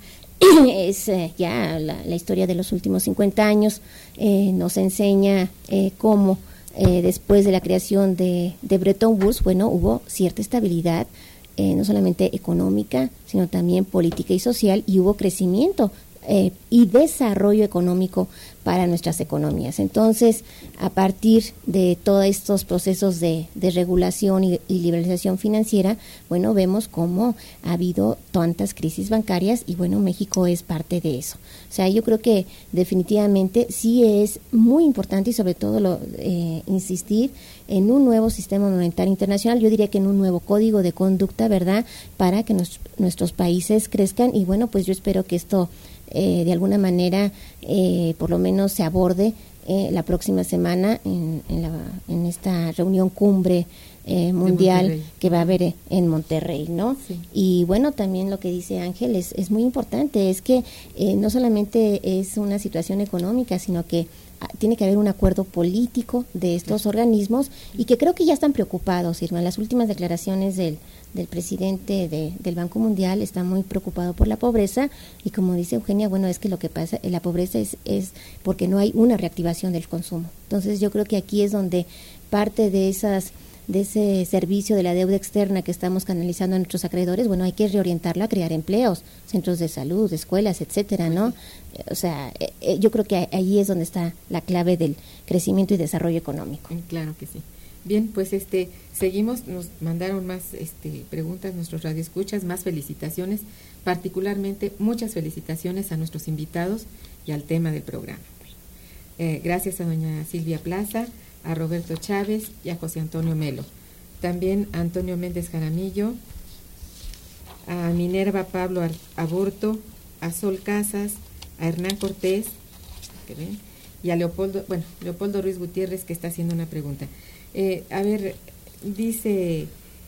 es eh, ya la, la historia de los últimos cincuenta años eh, nos enseña eh, cómo eh, después de la creación de, de Bretton Woods, bueno, hubo cierta estabilidad, eh, no solamente económica, sino también política y social, y hubo crecimiento Eh, y desarrollo económico para nuestras economías. Entonces, a partir de todos estos procesos de, de regulación y, y liberalización financiera, bueno, vemos cómo ha habido tantas crisis bancarias y bueno, México es parte de eso. O sea, yo creo que definitivamente sí es muy importante y sobre todo lo, eh, insistir en un nuevo sistema monetario internacional, yo diría que en un nuevo código de conducta, ¿verdad?, para que nos, nuestros países crezcan y bueno, pues yo espero que esto Eh, de alguna manera eh, por lo menos se aborde eh, la próxima semana en, en, la, en esta reunión cumbre eh, mundial que va a haber en Monterrey, ¿no? Sí. Y bueno, también lo que dice Ángel es, es muy importante, es que eh, no solamente es una situación económica, sino que tiene que haber un acuerdo político de estos organismos y que creo que ya están preocupados, Irma. Las últimas declaraciones del, del presidente de, del Banco Mundial está muy preocupado por la pobreza y como dice Eugenia, bueno, es que lo que pasa, la pobreza es, es porque no hay una reactivación del consumo. Entonces yo creo que aquí es donde parte de esas de ese servicio de la deuda externa que estamos canalizando a nuestros acreedores, bueno, hay que reorientarla a crear empleos, centros de salud, escuelas, etcétera, ¿no? O sea, eh, yo creo que ahí es donde está la clave del crecimiento y desarrollo económico. Claro que sí. Bien, pues este seguimos, nos mandaron más este preguntas nuestros radioescuchas, más felicitaciones, particularmente muchas felicitaciones a nuestros invitados y al tema del programa. Eh, gracias a doña Silvia Plaza, a Roberto Chávez y a José Antonio Melo. También a Antonio Méndez Jaramillo, a Minerva Pablo Aburto, a Sol Casas, a Hernán Cortés, ¿qué ven? Y a Leopoldo, bueno, Leopoldo Ruiz Gutiérrez, que está haciendo una pregunta. Eh, a ver, dice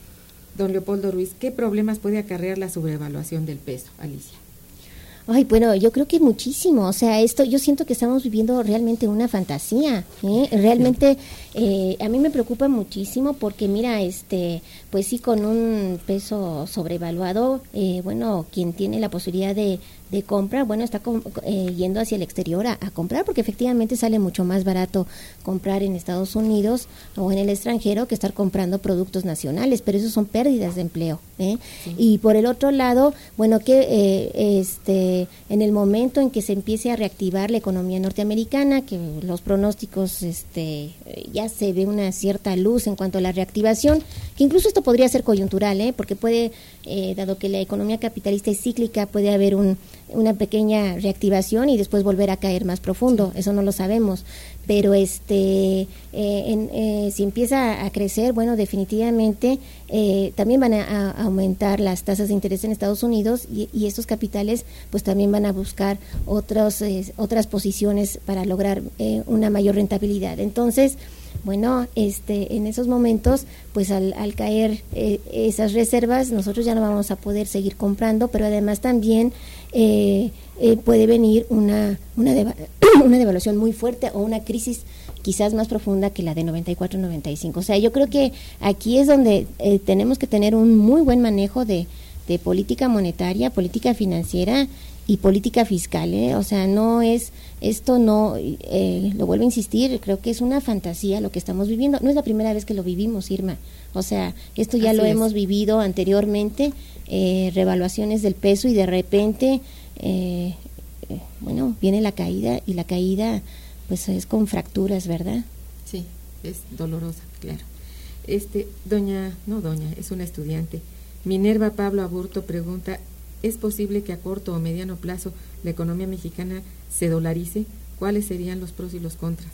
don Leopoldo Ruiz, ¿qué problemas puede acarrear la sobrevaluación del peso, Alicia? Ay, bueno, yo creo que muchísimo, o sea, esto, yo siento que estamos viviendo realmente una fantasía, ¿eh? Realmente eh, a mí me preocupa muchísimo porque mira, este, pues sí, con un peso sobrevaluado, eh, bueno, quien tiene la posibilidad de, de compra, bueno, está com, eh, yendo hacia el exterior a, a comprar porque efectivamente sale mucho más barato comprar en Estados Unidos o en el extranjero que estar comprando productos nacionales, pero eso son pérdidas de empleo, ¿eh? Sí. Y por el otro lado, bueno, que eh, este en el momento en que se empiece a reactivar la economía norteamericana, que los pronósticos este ya se ve una cierta luz en cuanto a la reactivación, que incluso esto podría ser coyuntural, ¿eh? Porque puede, eh, dado que la economía capitalista es cíclica, puede haber un, una pequeña reactivación y después volver a caer más profundo, eso no lo sabemos, pero este eh, en, eh, si empieza a crecer, bueno, definitivamente eh, también van a, a aumentar las tasas de interés en Estados Unidos y, y estos capitales pues también van a buscar otros, eh, otras posiciones para lograr eh, una mayor rentabilidad. Entonces, bueno, este, en esos momentos, pues al, al caer eh, esas reservas, nosotros ya no vamos a poder seguir comprando, pero además también eh, eh, puede venir una una, deva- una devaluación muy fuerte o una crisis quizás más profunda que la de noventa y cuatro noventa y cinco. O sea, yo creo que aquí es donde eh, tenemos que tener un muy buen manejo de, de política monetaria, política financiera y política fiscal, ¿eh? O sea, no es, esto no, eh, lo vuelvo a insistir, creo que es una fantasía lo que estamos viviendo, no es la primera vez que lo vivimos, Irma, o sea, esto ya Así lo es. hemos vivido anteriormente, eh, revaluaciones del peso y de repente, eh, eh, bueno, viene la caída y la caída pues es con fracturas, ¿verdad? Sí, es dolorosa, claro. Este, doña, no doña, es una estudiante, Minerva Pablo Aburto pregunta, ¿es posible que a corto o mediano plazo la economía mexicana se dolarice? ¿Cuáles serían los pros y los contras?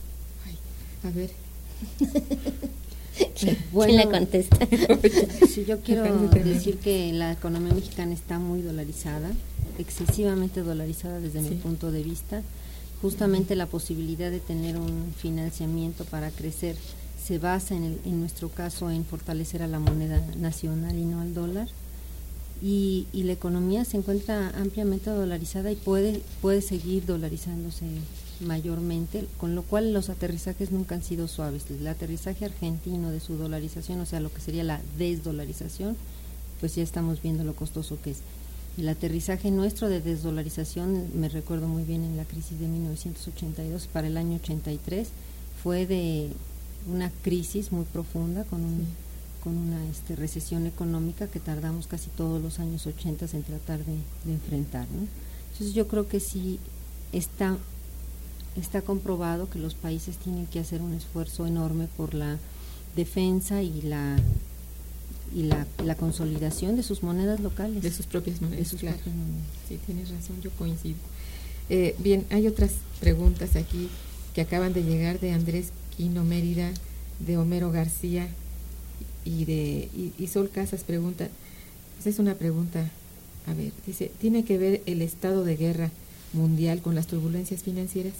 Ay, a ver. Bueno, ¿quién la contesta? Sí, yo quiero decir que la economía mexicana está muy dolarizada, excesivamente dolarizada desde sí. mi punto de vista. Justamente la posibilidad de tener un financiamiento para crecer se basa en, el, en nuestro caso en fortalecer a la moneda nacional y no al dólar. Y, y la economía se encuentra ampliamente dolarizada y puede puede seguir dolarizándose mayormente, con lo cual los aterrizajes nunca han sido suaves. El aterrizaje argentino de su dolarización, o sea, lo que sería la desdolarización, pues ya estamos viendo lo costoso que es. El aterrizaje nuestro de desdolarización, me recuerdo muy bien en la crisis de mil novecientos ochenta y dos, para el año ochenta y tres, fue de una crisis muy profunda con un... Sí. con una este, recesión económica que tardamos casi todos los años ochenta en tratar de, de enfrentar, ¿no? Entonces yo creo que sí está, está comprobado que los países tienen que hacer un esfuerzo enorme por la defensa y la y la, la consolidación de sus monedas locales. De sus propias monedas, de sus claro. propias monedas. Sí, tienes razón, yo coincido. Eh, bien, hay otras preguntas aquí que acaban de llegar de Andrés Quino Mérida, de Homero García, y de y, y Sol Casas pregunta, pues es una pregunta, a ver, dice, ¿tiene que ver el estado de guerra mundial con las turbulencias financieras?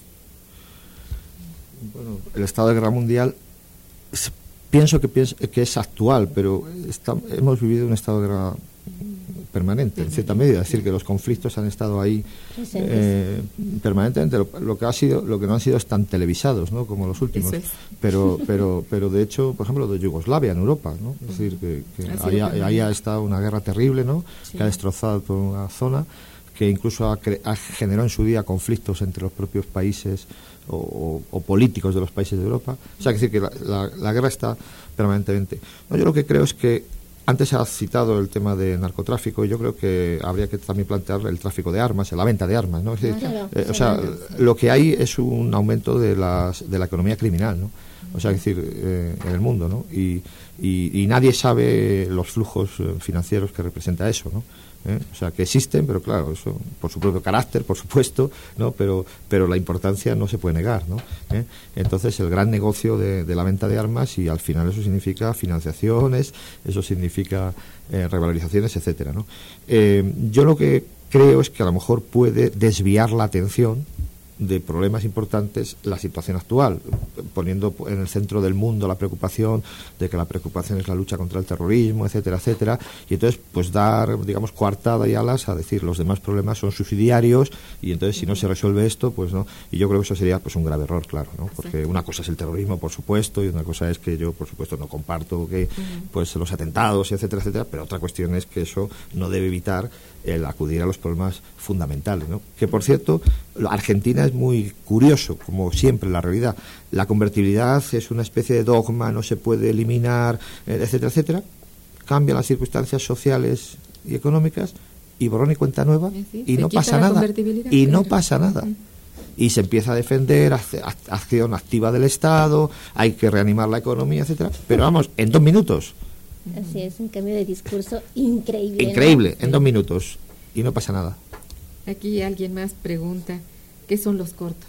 Bueno, el estado de guerra mundial es, pienso que pienso que es actual, pero está, hemos vivido un estado de guerra permanente, en cierta medida, es decir, que los conflictos han estado ahí eh, permanentemente. Lo, lo que ha sido, lo que no han sido es tan televisados, ¿no?, como los últimos. Es. Pero, pero, pero de hecho, por ejemplo, de Yugoslavia en Europa, ¿no? Es decir, que, que ahí, ahí ha estado una guerra terrible, ¿no?, sí, que ha destrozado toda una zona, que incluso ha, ha generado en su día conflictos entre los propios países o, o, o políticos de los países de Europa. O sea, que decir que la, la, la guerra está permanentemente. No, yo lo que creo es que antes se ha citado el tema de narcotráfico, y yo creo que habría que también plantear el tráfico de armas, la venta de armas, ¿no? Es decir, claro, eh, o sea, lo que hay es un aumento de las de la economía criminal, ¿no? O sea, es decir, eh, en el mundo, ¿no? Y, y, y nadie sabe los flujos financieros que representa eso, ¿no? ¿Eh? O sea, que existen, pero claro, eso por su propio carácter, por supuesto, ¿no? Pero pero la importancia no se puede negar, ¿no? ¿Eh? Entonces, el gran negocio de, de la venta de armas, y al final eso significa financiaciones, eso significa eh, revalorizaciones, etcétera, ¿no? Eh, yo lo que creo es que a lo mejor puede desviar la atención de problemas importantes la situación actual, poniendo en el centro del mundo la preocupación de que la preocupación es la lucha contra el terrorismo, etcétera, etcétera, y entonces pues dar, digamos, coartada y alas a decir los demás problemas son subsidiarios, y entonces si no se resuelve esto, pues no, y yo creo que eso sería pues un grave error, claro, ¿no? Porque una cosa es el terrorismo, por supuesto, y una cosa es que yo, por supuesto, no comparto que pues los atentados, etcétera, etcétera, pero otra cuestión es que eso no debe evitar el acudir a los problemas fundamentales, ¿no? Que, por cierto, Argentina es muy curioso, como siempre, la realidad. La convertibilidad es una especie de dogma, no se puede eliminar, etcétera, etcétera. Cambian las circunstancias sociales y económicas y borrón y cuenta nueva, sí, y no pasa nada. Y no pasa nada. Y se empieza a defender acción activa del Estado, hay que reanimar la economía, etcétera. Pero vamos, en dos minutos. Así es, un cambio de discurso increíble. Increíble, ¿no? En dos minutos. Y no pasa nada. Aquí alguien más pregunta, ¿qué son los cortos?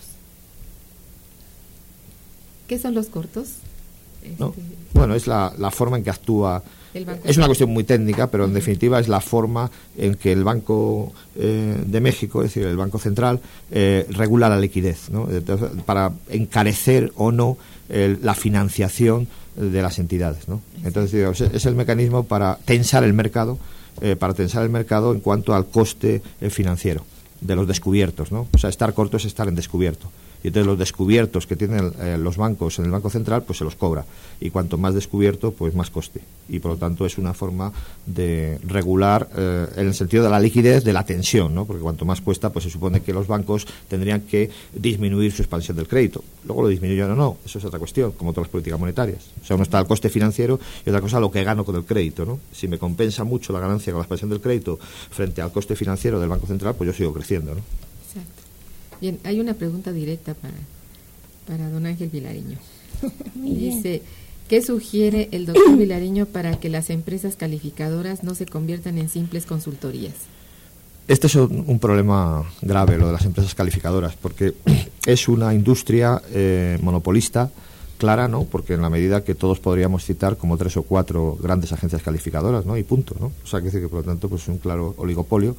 ¿Qué son los cortos? Este... No. Bueno, es la, la forma en que actúa. Es una cuestión muy técnica, pero en uh-huh. definitiva es la forma en que el Banco eh, de México, es decir, el Banco Central, eh, regula la liquidez, ¿no? Entonces, para encarecer o no el, la financiación de las entidades, ¿no? Entonces, digamos, es el mecanismo para tensar el mercado, eh, para tensar el mercado en cuanto al coste eh, financiero de los descubiertos, ¿no? O sea, estar corto es estar en descubierto. Y entonces los descubiertos que tienen eh, los bancos en el Banco Central, pues se los cobra. Y cuanto más descubierto, pues más coste. Y por lo tanto es una forma de regular eh, en el sentido de la liquidez, de la tensión, ¿no? Porque cuanto más cuesta, pues se supone que los bancos tendrían que disminuir su expansión del crédito. Luego lo disminuyen o no, eso es otra cuestión, como todas las políticas monetarias. O sea, uno está el coste financiero y otra cosa lo que gano con el crédito, ¿no? Si me compensa mucho la ganancia con la expansión del crédito frente al coste financiero del Banco Central, pues yo sigo creciendo, ¿no? Exacto. Bien, hay una pregunta directa para, para don Ángel Vilariño. Dice, ¿qué sugiere el doctor Vilariño para que las empresas calificadoras no se conviertan en simples consultorías? Este es un, un problema grave, lo de las empresas calificadoras, porque es una industria eh, monopolista clara, ¿no? Porque en la medida que todos podríamos citar como tres o cuatro grandes agencias calificadoras, ¿no? Y punto, ¿no? O sea, que dice que por lo tanto pues es un claro oligopolio.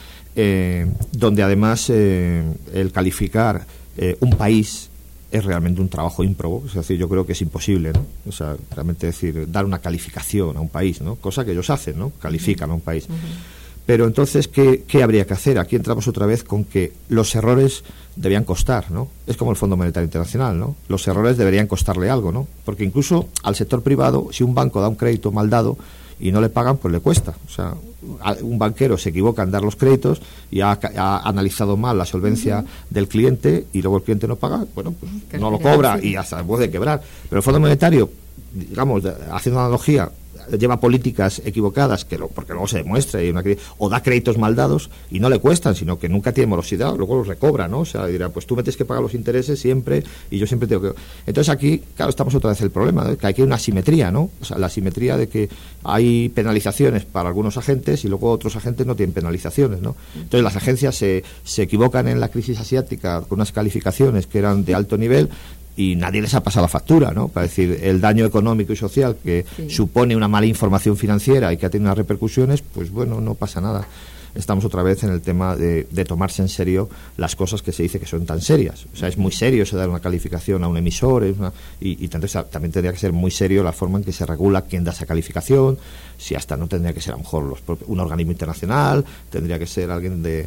Eh, donde además eh, el calificar eh, un país es realmente un trabajo ímprobo, es decir, yo creo que es imposible, ¿no? O sea, realmente decir, dar una calificación a un país, ¿no? Cosa que ellos hacen, ¿no? Califican a un país. Uh-huh. Pero entonces, ¿qué, ¿qué habría que hacer? Aquí entramos otra vez con que los errores debían costar, ¿no? Es como el Fondo Monetario Internacional, ¿no? Los errores deberían costarle algo, ¿no? Porque incluso al sector privado, si un banco da un crédito mal dado y no le pagan, pues le cuesta. O sea, un banquero se equivoca en dar los créditos y ha, ha analizado mal la solvencia uh-huh. del cliente y luego el cliente no paga, bueno, pues Casi no lo cobra sí. y hasta puede quebrar. Pero el Fondo Monetario, digamos, haciendo una analogía, lleva políticas equivocadas que lo, porque luego se demuestra y una, o da créditos mal dados y no le cuestan, sino que nunca tiene morosidad, luego los recobra, ¿no? O sea, dirá, pues tú me tienes que pagar los intereses siempre y yo siempre tengo que... Entonces aquí, claro, estamos otra vez el problema, ¿no? Que aquí hay una asimetría, ¿no? O sea, la asimetría de que hay penalizaciones para algunos agentes y luego otros agentes no tienen penalizaciones, ¿no? Entonces las agencias se, se equivocan en la crisis asiática con unas calificaciones que eran de alto nivel y nadie les ha pasado la factura, ¿no? Para decir, el daño económico y social que sí. supone una mala información financiera y que ha tenido unas repercusiones, pues bueno, no pasa nada. estamos otra vez en el tema de, de tomarse en serio las cosas que se dice que son tan serias. O sea, es muy serio se dar una calificación a un emisor, es una, y, y entonces también tendría que ser muy serio la forma en que se regula quién da esa calificación, si hasta no tendría que ser a lo mejor los propios, un organismo internacional, tendría que ser alguien de,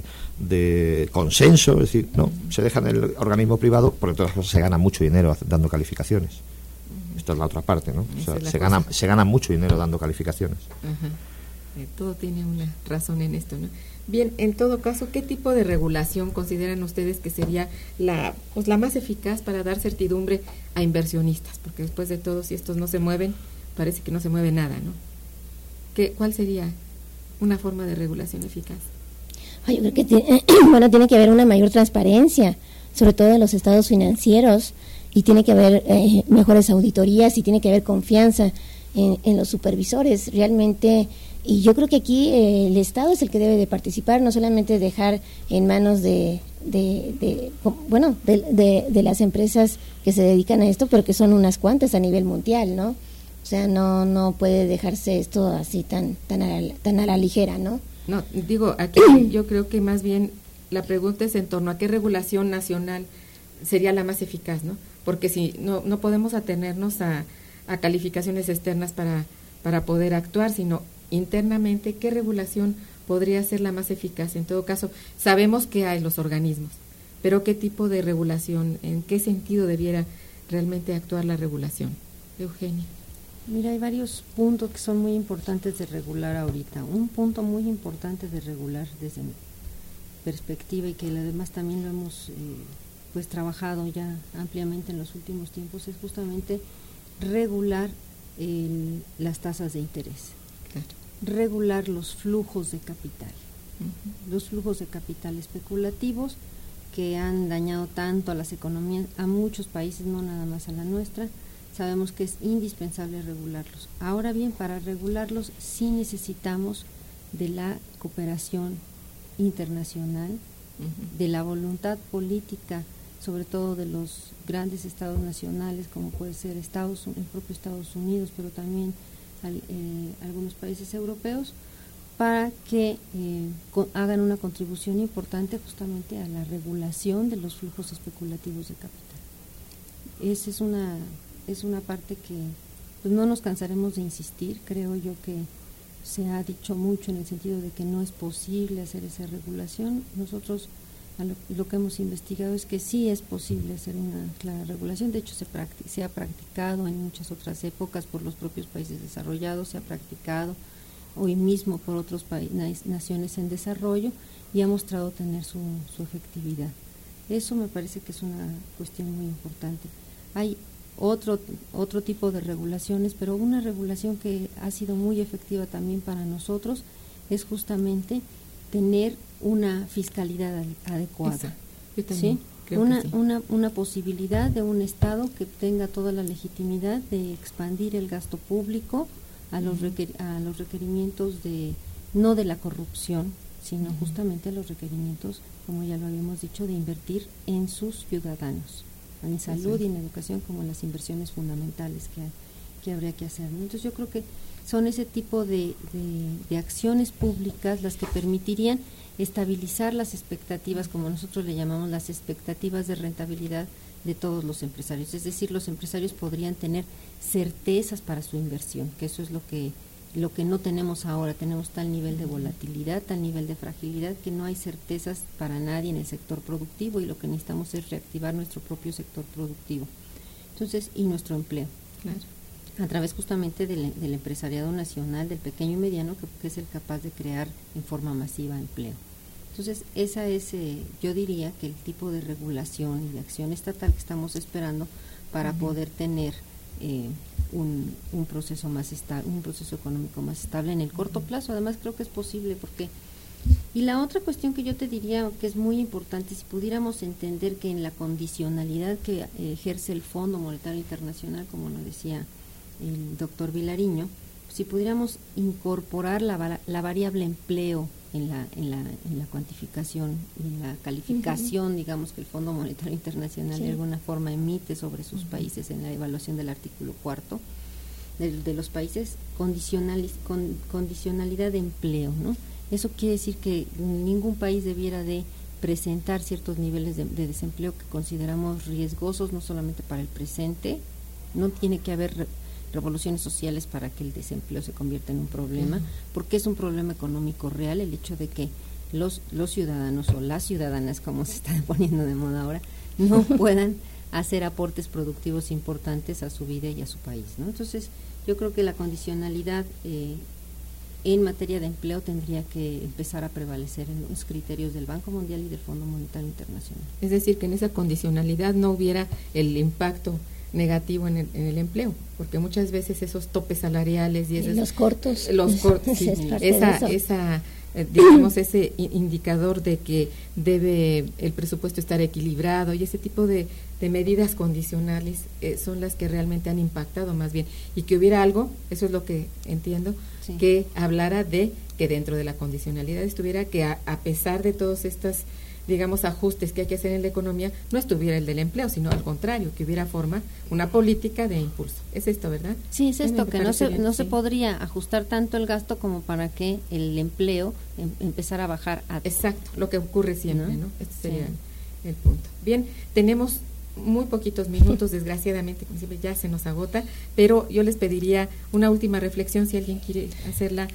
de consenso, es decir, no, se deja en el organismo privado porque todas las cosas se gana mucho dinero dando calificaciones. Esta es la otra parte, ¿no? O sea, se gana, se gana mucho dinero dando calificaciones. Ajá. Eh, todo tiene una razón en esto, ¿no? Bien, en todo caso, ¿qué tipo de regulación consideran ustedes que sería la, pues, la más eficaz para dar certidumbre a inversionistas? Porque después de todo, si estos no se mueven, parece que no se mueve nada, ¿no? ¿Qué, ¿Cuál sería una forma de regulación eficaz? Yo creo que tiene, bueno, tiene que haber una mayor transparencia, sobre todo en los estados financieros, y tiene que haber eh, mejores auditorías y tiene que haber confianza en, en los supervisores. Realmente, y yo creo que aquí eh, el Estado es el que debe de participar, no solamente dejar en manos de, de, de bueno, de, de, de las empresas que se dedican a esto, pero que son unas cuantas a nivel mundial, ¿no? O sea, no no puede dejarse esto así tan tan a la, tan a la ligera, ¿no? No, digo, aquí yo creo que más bien la pregunta es en torno a qué regulación nacional sería la más eficaz, ¿no? Porque si no no podemos atenernos a, a calificaciones externas para para poder actuar, sino internamente, ¿qué regulación podría ser la más eficaz? En todo caso, sabemos que hay los organismos, pero ¿qué tipo de regulación, en qué sentido debiera realmente actuar la regulación? Eugenia. Mira, hay varios puntos que son muy importantes de regular ahorita. Un punto muy importante de regular desde mi perspectiva y que además también lo hemos eh, pues trabajado ya ampliamente en los últimos tiempos es justamente regular el, las tasas de interés. Claro. Regular los flujos de capital, uh-huh. los flujos de capital especulativos que han dañado tanto a las economías, a muchos países, no nada más a la nuestra. Sabemos que es indispensable regularlos. Ahora bien, para regularlos sí necesitamos de la cooperación internacional, uh-huh. de la voluntad política, sobre todo de los grandes estados nacionales, como puede ser Estados, el propio Estados Unidos, pero también al, eh, algunos países europeos, para que eh, co- hagan una contribución importante justamente a la regulación de los flujos especulativos de capital. Esa es una es una parte que pues no nos cansaremos de insistir. Creo yo que se ha dicho mucho en el sentido de que no es posible hacer esa regulación. Nosotros a lo, lo que hemos investigado es que sí es posible hacer una clara regulación. De hecho se, practic- se ha practicado en muchas otras épocas por los propios países desarrollados, se ha practicado hoy mismo por otras pa- naciones en desarrollo y ha mostrado tener su, su efectividad. Eso me parece que es una cuestión muy importante. Hay Otro, otro tipo de regulaciones, pero una regulación que ha sido muy efectiva también para nosotros es justamente tener una fiscalidad adecuada. ¿Sí? Una, sí. una, una posibilidad de un Estado que tenga toda la legitimidad de expandir el gasto público a los, requer, a los requerimientos de, no de la corrupción, sino uh-huh. justamente a los requerimientos, como ya lo habíamos dicho, de invertir en sus ciudadanos, en salud y en educación, como las inversiones fundamentales que, que habría que hacer, ¿no? Entonces yo creo que son ese tipo de, de, de acciones públicas las que permitirían estabilizar las expectativas, como nosotros le llamamos las expectativas de rentabilidad de todos los empresarios. Es decir, los empresarios podrían tener certezas para su inversión, que eso es lo que lo que no tenemos ahora. Tenemos tal nivel de volatilidad, tal nivel de fragilidad, que no hay certezas para nadie en el sector productivo, y lo que necesitamos es reactivar nuestro propio sector productivo. Entonces, y nuestro empleo. Claro. A través justamente del, del empresariado nacional, del pequeño y mediano, que, que es el capaz de crear en forma masiva empleo. Entonces, esa es, eh, yo diría que el tipo de regulación y de acción estatal que estamos esperando para uh-huh. poder tener eh, un, un proceso más estable, un proceso económico más estable en el corto plazo. Además, creo que es posible porque... Y la otra cuestión que yo te diría que es muy importante, si pudiéramos entender que en la condicionalidad que eh, ejerce el Fondo Monetario Internacional, como lo decía el doctor Vilariño, si pudiéramos incorporar la, la variable empleo en la, en la en la cuantificación y en la calificación, uh-huh. digamos, que el Fondo Monetario Internacional sí. de alguna forma emite sobre sus uh-huh. países en la evaluación del artículo cuarto de, de los países, condicionalis, con, condicionalidad de empleo, ¿no? Eso quiere decir que ningún país debiera de presentar ciertos niveles de, de desempleo que consideramos riesgosos, no solamente para el presente. No tiene que haber re, revoluciones sociales para que el desempleo se convierta en un problema, uh-huh. porque es un problema económico real el hecho de que los, los ciudadanos o las ciudadanas, como se está poniendo de moda ahora, no puedan hacer aportes productivos importantes a su vida y a su país, ¿no? Entonces, yo creo que la condicionalidad eh, en materia de empleo tendría que empezar a prevalecer en los criterios del Banco Mundial y del Fondo Monetario Internacional. Es decir, que en esa condicionalidad no hubiera el impacto negativo en el, en el empleo, porque muchas veces esos topes salariales y, esos, y los cortos, los cortos, sí, esa, esa eh, digamos ese indicador de que debe el presupuesto estar equilibrado y ese tipo de, de medidas condicionales eh, son las que realmente han impactado más bien, y que hubiera algo, eso es lo que entiendo, sí. que hablara de que dentro de la condicionalidad estuviera que a, a pesar de todas estas digamos, ajustes que hay que hacer en la economía, no estuviera el del empleo, sino al contrario, que hubiera forma, una política de impulso. ¿Es esto, verdad? Sí, es esto, que no se bien, no sí. se podría ajustar tanto el gasto como para que el empleo em, empezara a bajar. A Exacto, lo que ocurre siempre, ¿no? ¿no? Este sería sí. el punto. Bien, tenemos muy poquitos minutos, desgraciadamente, como siempre, ya se nos agota, pero yo les pediría una última reflexión, si alguien quiere hacerla.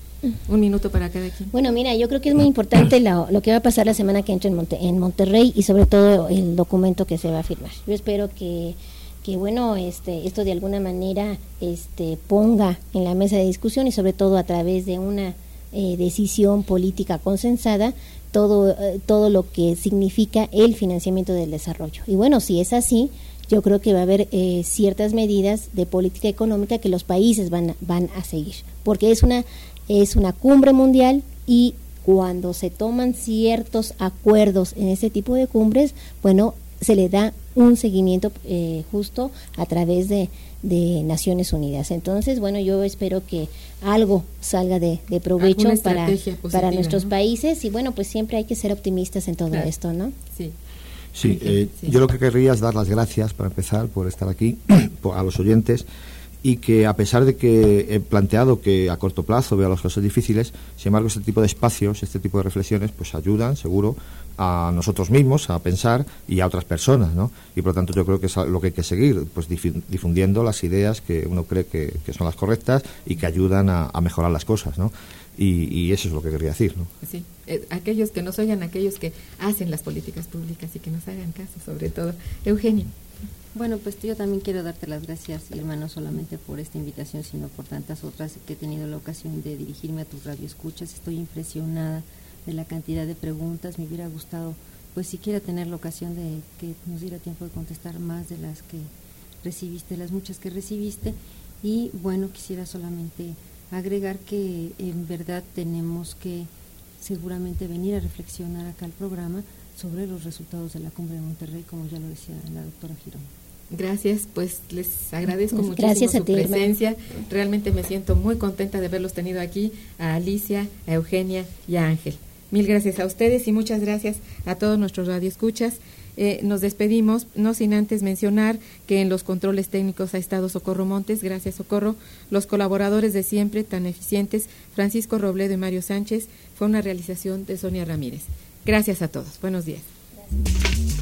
Un minuto para cada quien. Bueno, mira, yo creo que es muy importante lo, lo que va a pasar la semana que entra en, Monte, en Monterrey y sobre todo el documento que se va a firmar. Yo espero que, que bueno, este, esto de alguna manera este, ponga en la mesa de discusión y sobre todo a través de una eh, decisión política consensada todo, eh, todo lo que significa el financiamiento del desarrollo. Y bueno, si es así, yo creo que va a haber eh, ciertas medidas de política económica que los países van, van a seguir, porque es una es una cumbre mundial y cuando se toman ciertos acuerdos en ese tipo de cumbres, bueno, se le da un seguimiento eh, justo a través de, de Naciones Unidas. Entonces, bueno, yo espero que algo salga de, de provecho para, positiva, para nuestros ¿no? países y bueno, pues siempre hay que ser optimistas en todo claro. esto, ¿no? Sí. Sí, eh, sí, yo lo que querría es dar las gracias para empezar por estar aquí, a los oyentes, y que a pesar de que he planteado que a corto plazo veo las cosas difíciles, sin embargo este tipo de espacios, este tipo de reflexiones pues ayudan seguro a nosotros mismos a pensar y a otras personas, ¿no? Y por lo tanto yo creo que es lo que hay que seguir, pues difundiendo las ideas que uno cree que, que son las correctas y que ayudan a, a mejorar las cosas, ¿no? Y, y eso es lo que quería decir, ¿no? Sí, eh, aquellos que nos oigan, aquellos que hacen las políticas públicas y que nos hagan caso, sobre todo. Eugenio. Bueno, pues yo también quiero darte las gracias, Irma, no solamente por esta invitación, sino por tantas otras que he tenido la ocasión de dirigirme a tus radioescuchas. Estoy impresionada de la cantidad de preguntas. Me hubiera gustado, pues siquiera tener la ocasión de que nos diera tiempo de contestar más de las que recibiste, las muchas que recibiste. Y bueno, quisiera solamente agregar que en verdad tenemos que seguramente venir a reflexionar acá al programa sobre los resultados de la Cumbre de Monterrey, como ya lo decía la doctora Girón. Gracias, pues les agradezco pues muchísimo gracias su a ti, presencia. Irma. Realmente me siento muy contenta de haberlos tenido aquí, a Alicia, a Eugenia y a Ángel. Mil gracias a ustedes y muchas gracias a todos nuestros radioescuchas. Eh, nos despedimos, no sin antes mencionar que en los controles técnicos ha estado Socorro Montes, gracias Socorro, los colaboradores de siempre tan eficientes, Francisco Robledo y Mario Sánchez, fue una realización de Sonia Ramírez. Gracias a todos, buenos días. Gracias.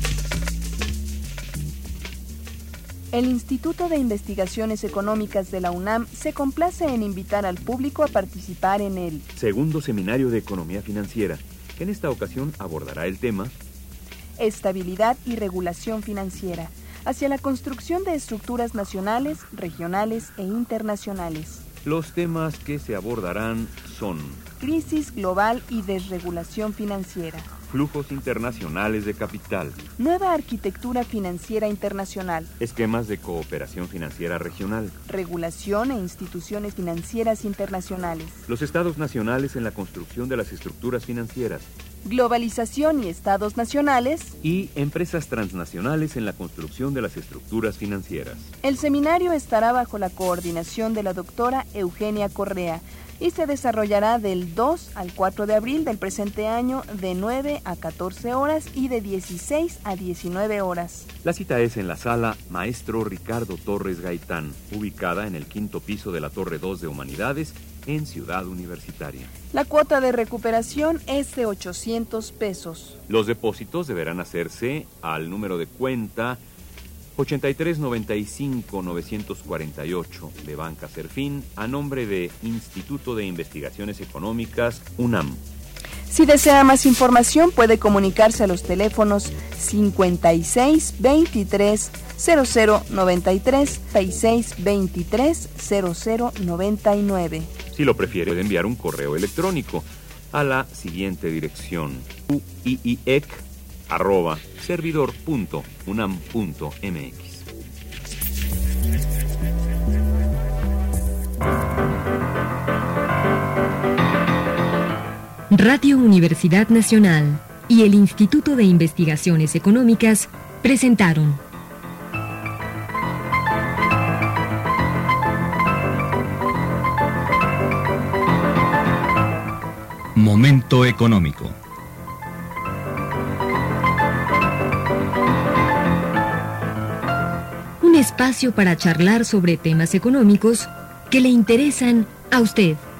El Instituto de Investigaciones Económicas de la UNAM se complace en invitar al público a participar en el Segundo Seminario de Economía Financiera, que en esta ocasión abordará el tema Estabilidad y regulación financiera, hacia la construcción de estructuras nacionales, regionales e internacionales. Los temas que se abordarán son crisis global y desregulación financiera, flujos internacionales de capital, nueva arquitectura financiera internacional, esquemas de cooperación financiera regional, regulación e instituciones financieras internacionales, los estados nacionales en la construcción de las estructuras financieras, globalización y estados nacionales y empresas transnacionales en la construcción de las estructuras financieras. El seminario estará bajo la coordinación de la doctora Eugenia Correa y se desarrollará del dos al cuatro de abril del presente año de nueve a catorce horas y de dieciséis a diecinueve horas. La cita es en la sala Maestro Ricardo Torres Gaitán, ubicada en el quinto piso de la Torre dos de Humanidades en Ciudad Universitaria. La cuota de recuperación es de ochocientos pesos. Los depósitos deberán hacerse al número de cuenta ochenta y tres noventa y cinco novecientos cuarenta y ocho de Banca Serfín a nombre de Instituto de Investigaciones Económicas UNAM. Si desea más información puede comunicarse a los teléfonos cincuenta y seis veintitrés cero cero noventa y tres, treinta y seis veintitrés cero cero noventa y nueve. Si lo prefiere, puede enviar un correo electrónico a la siguiente dirección: u i i e c arroba servidor punto unam punto m x. Radio Universidad Nacional y el Instituto de Investigaciones Económicas presentaron Momento económico. Un espacio para charlar sobre temas económicos que le interesan a usted.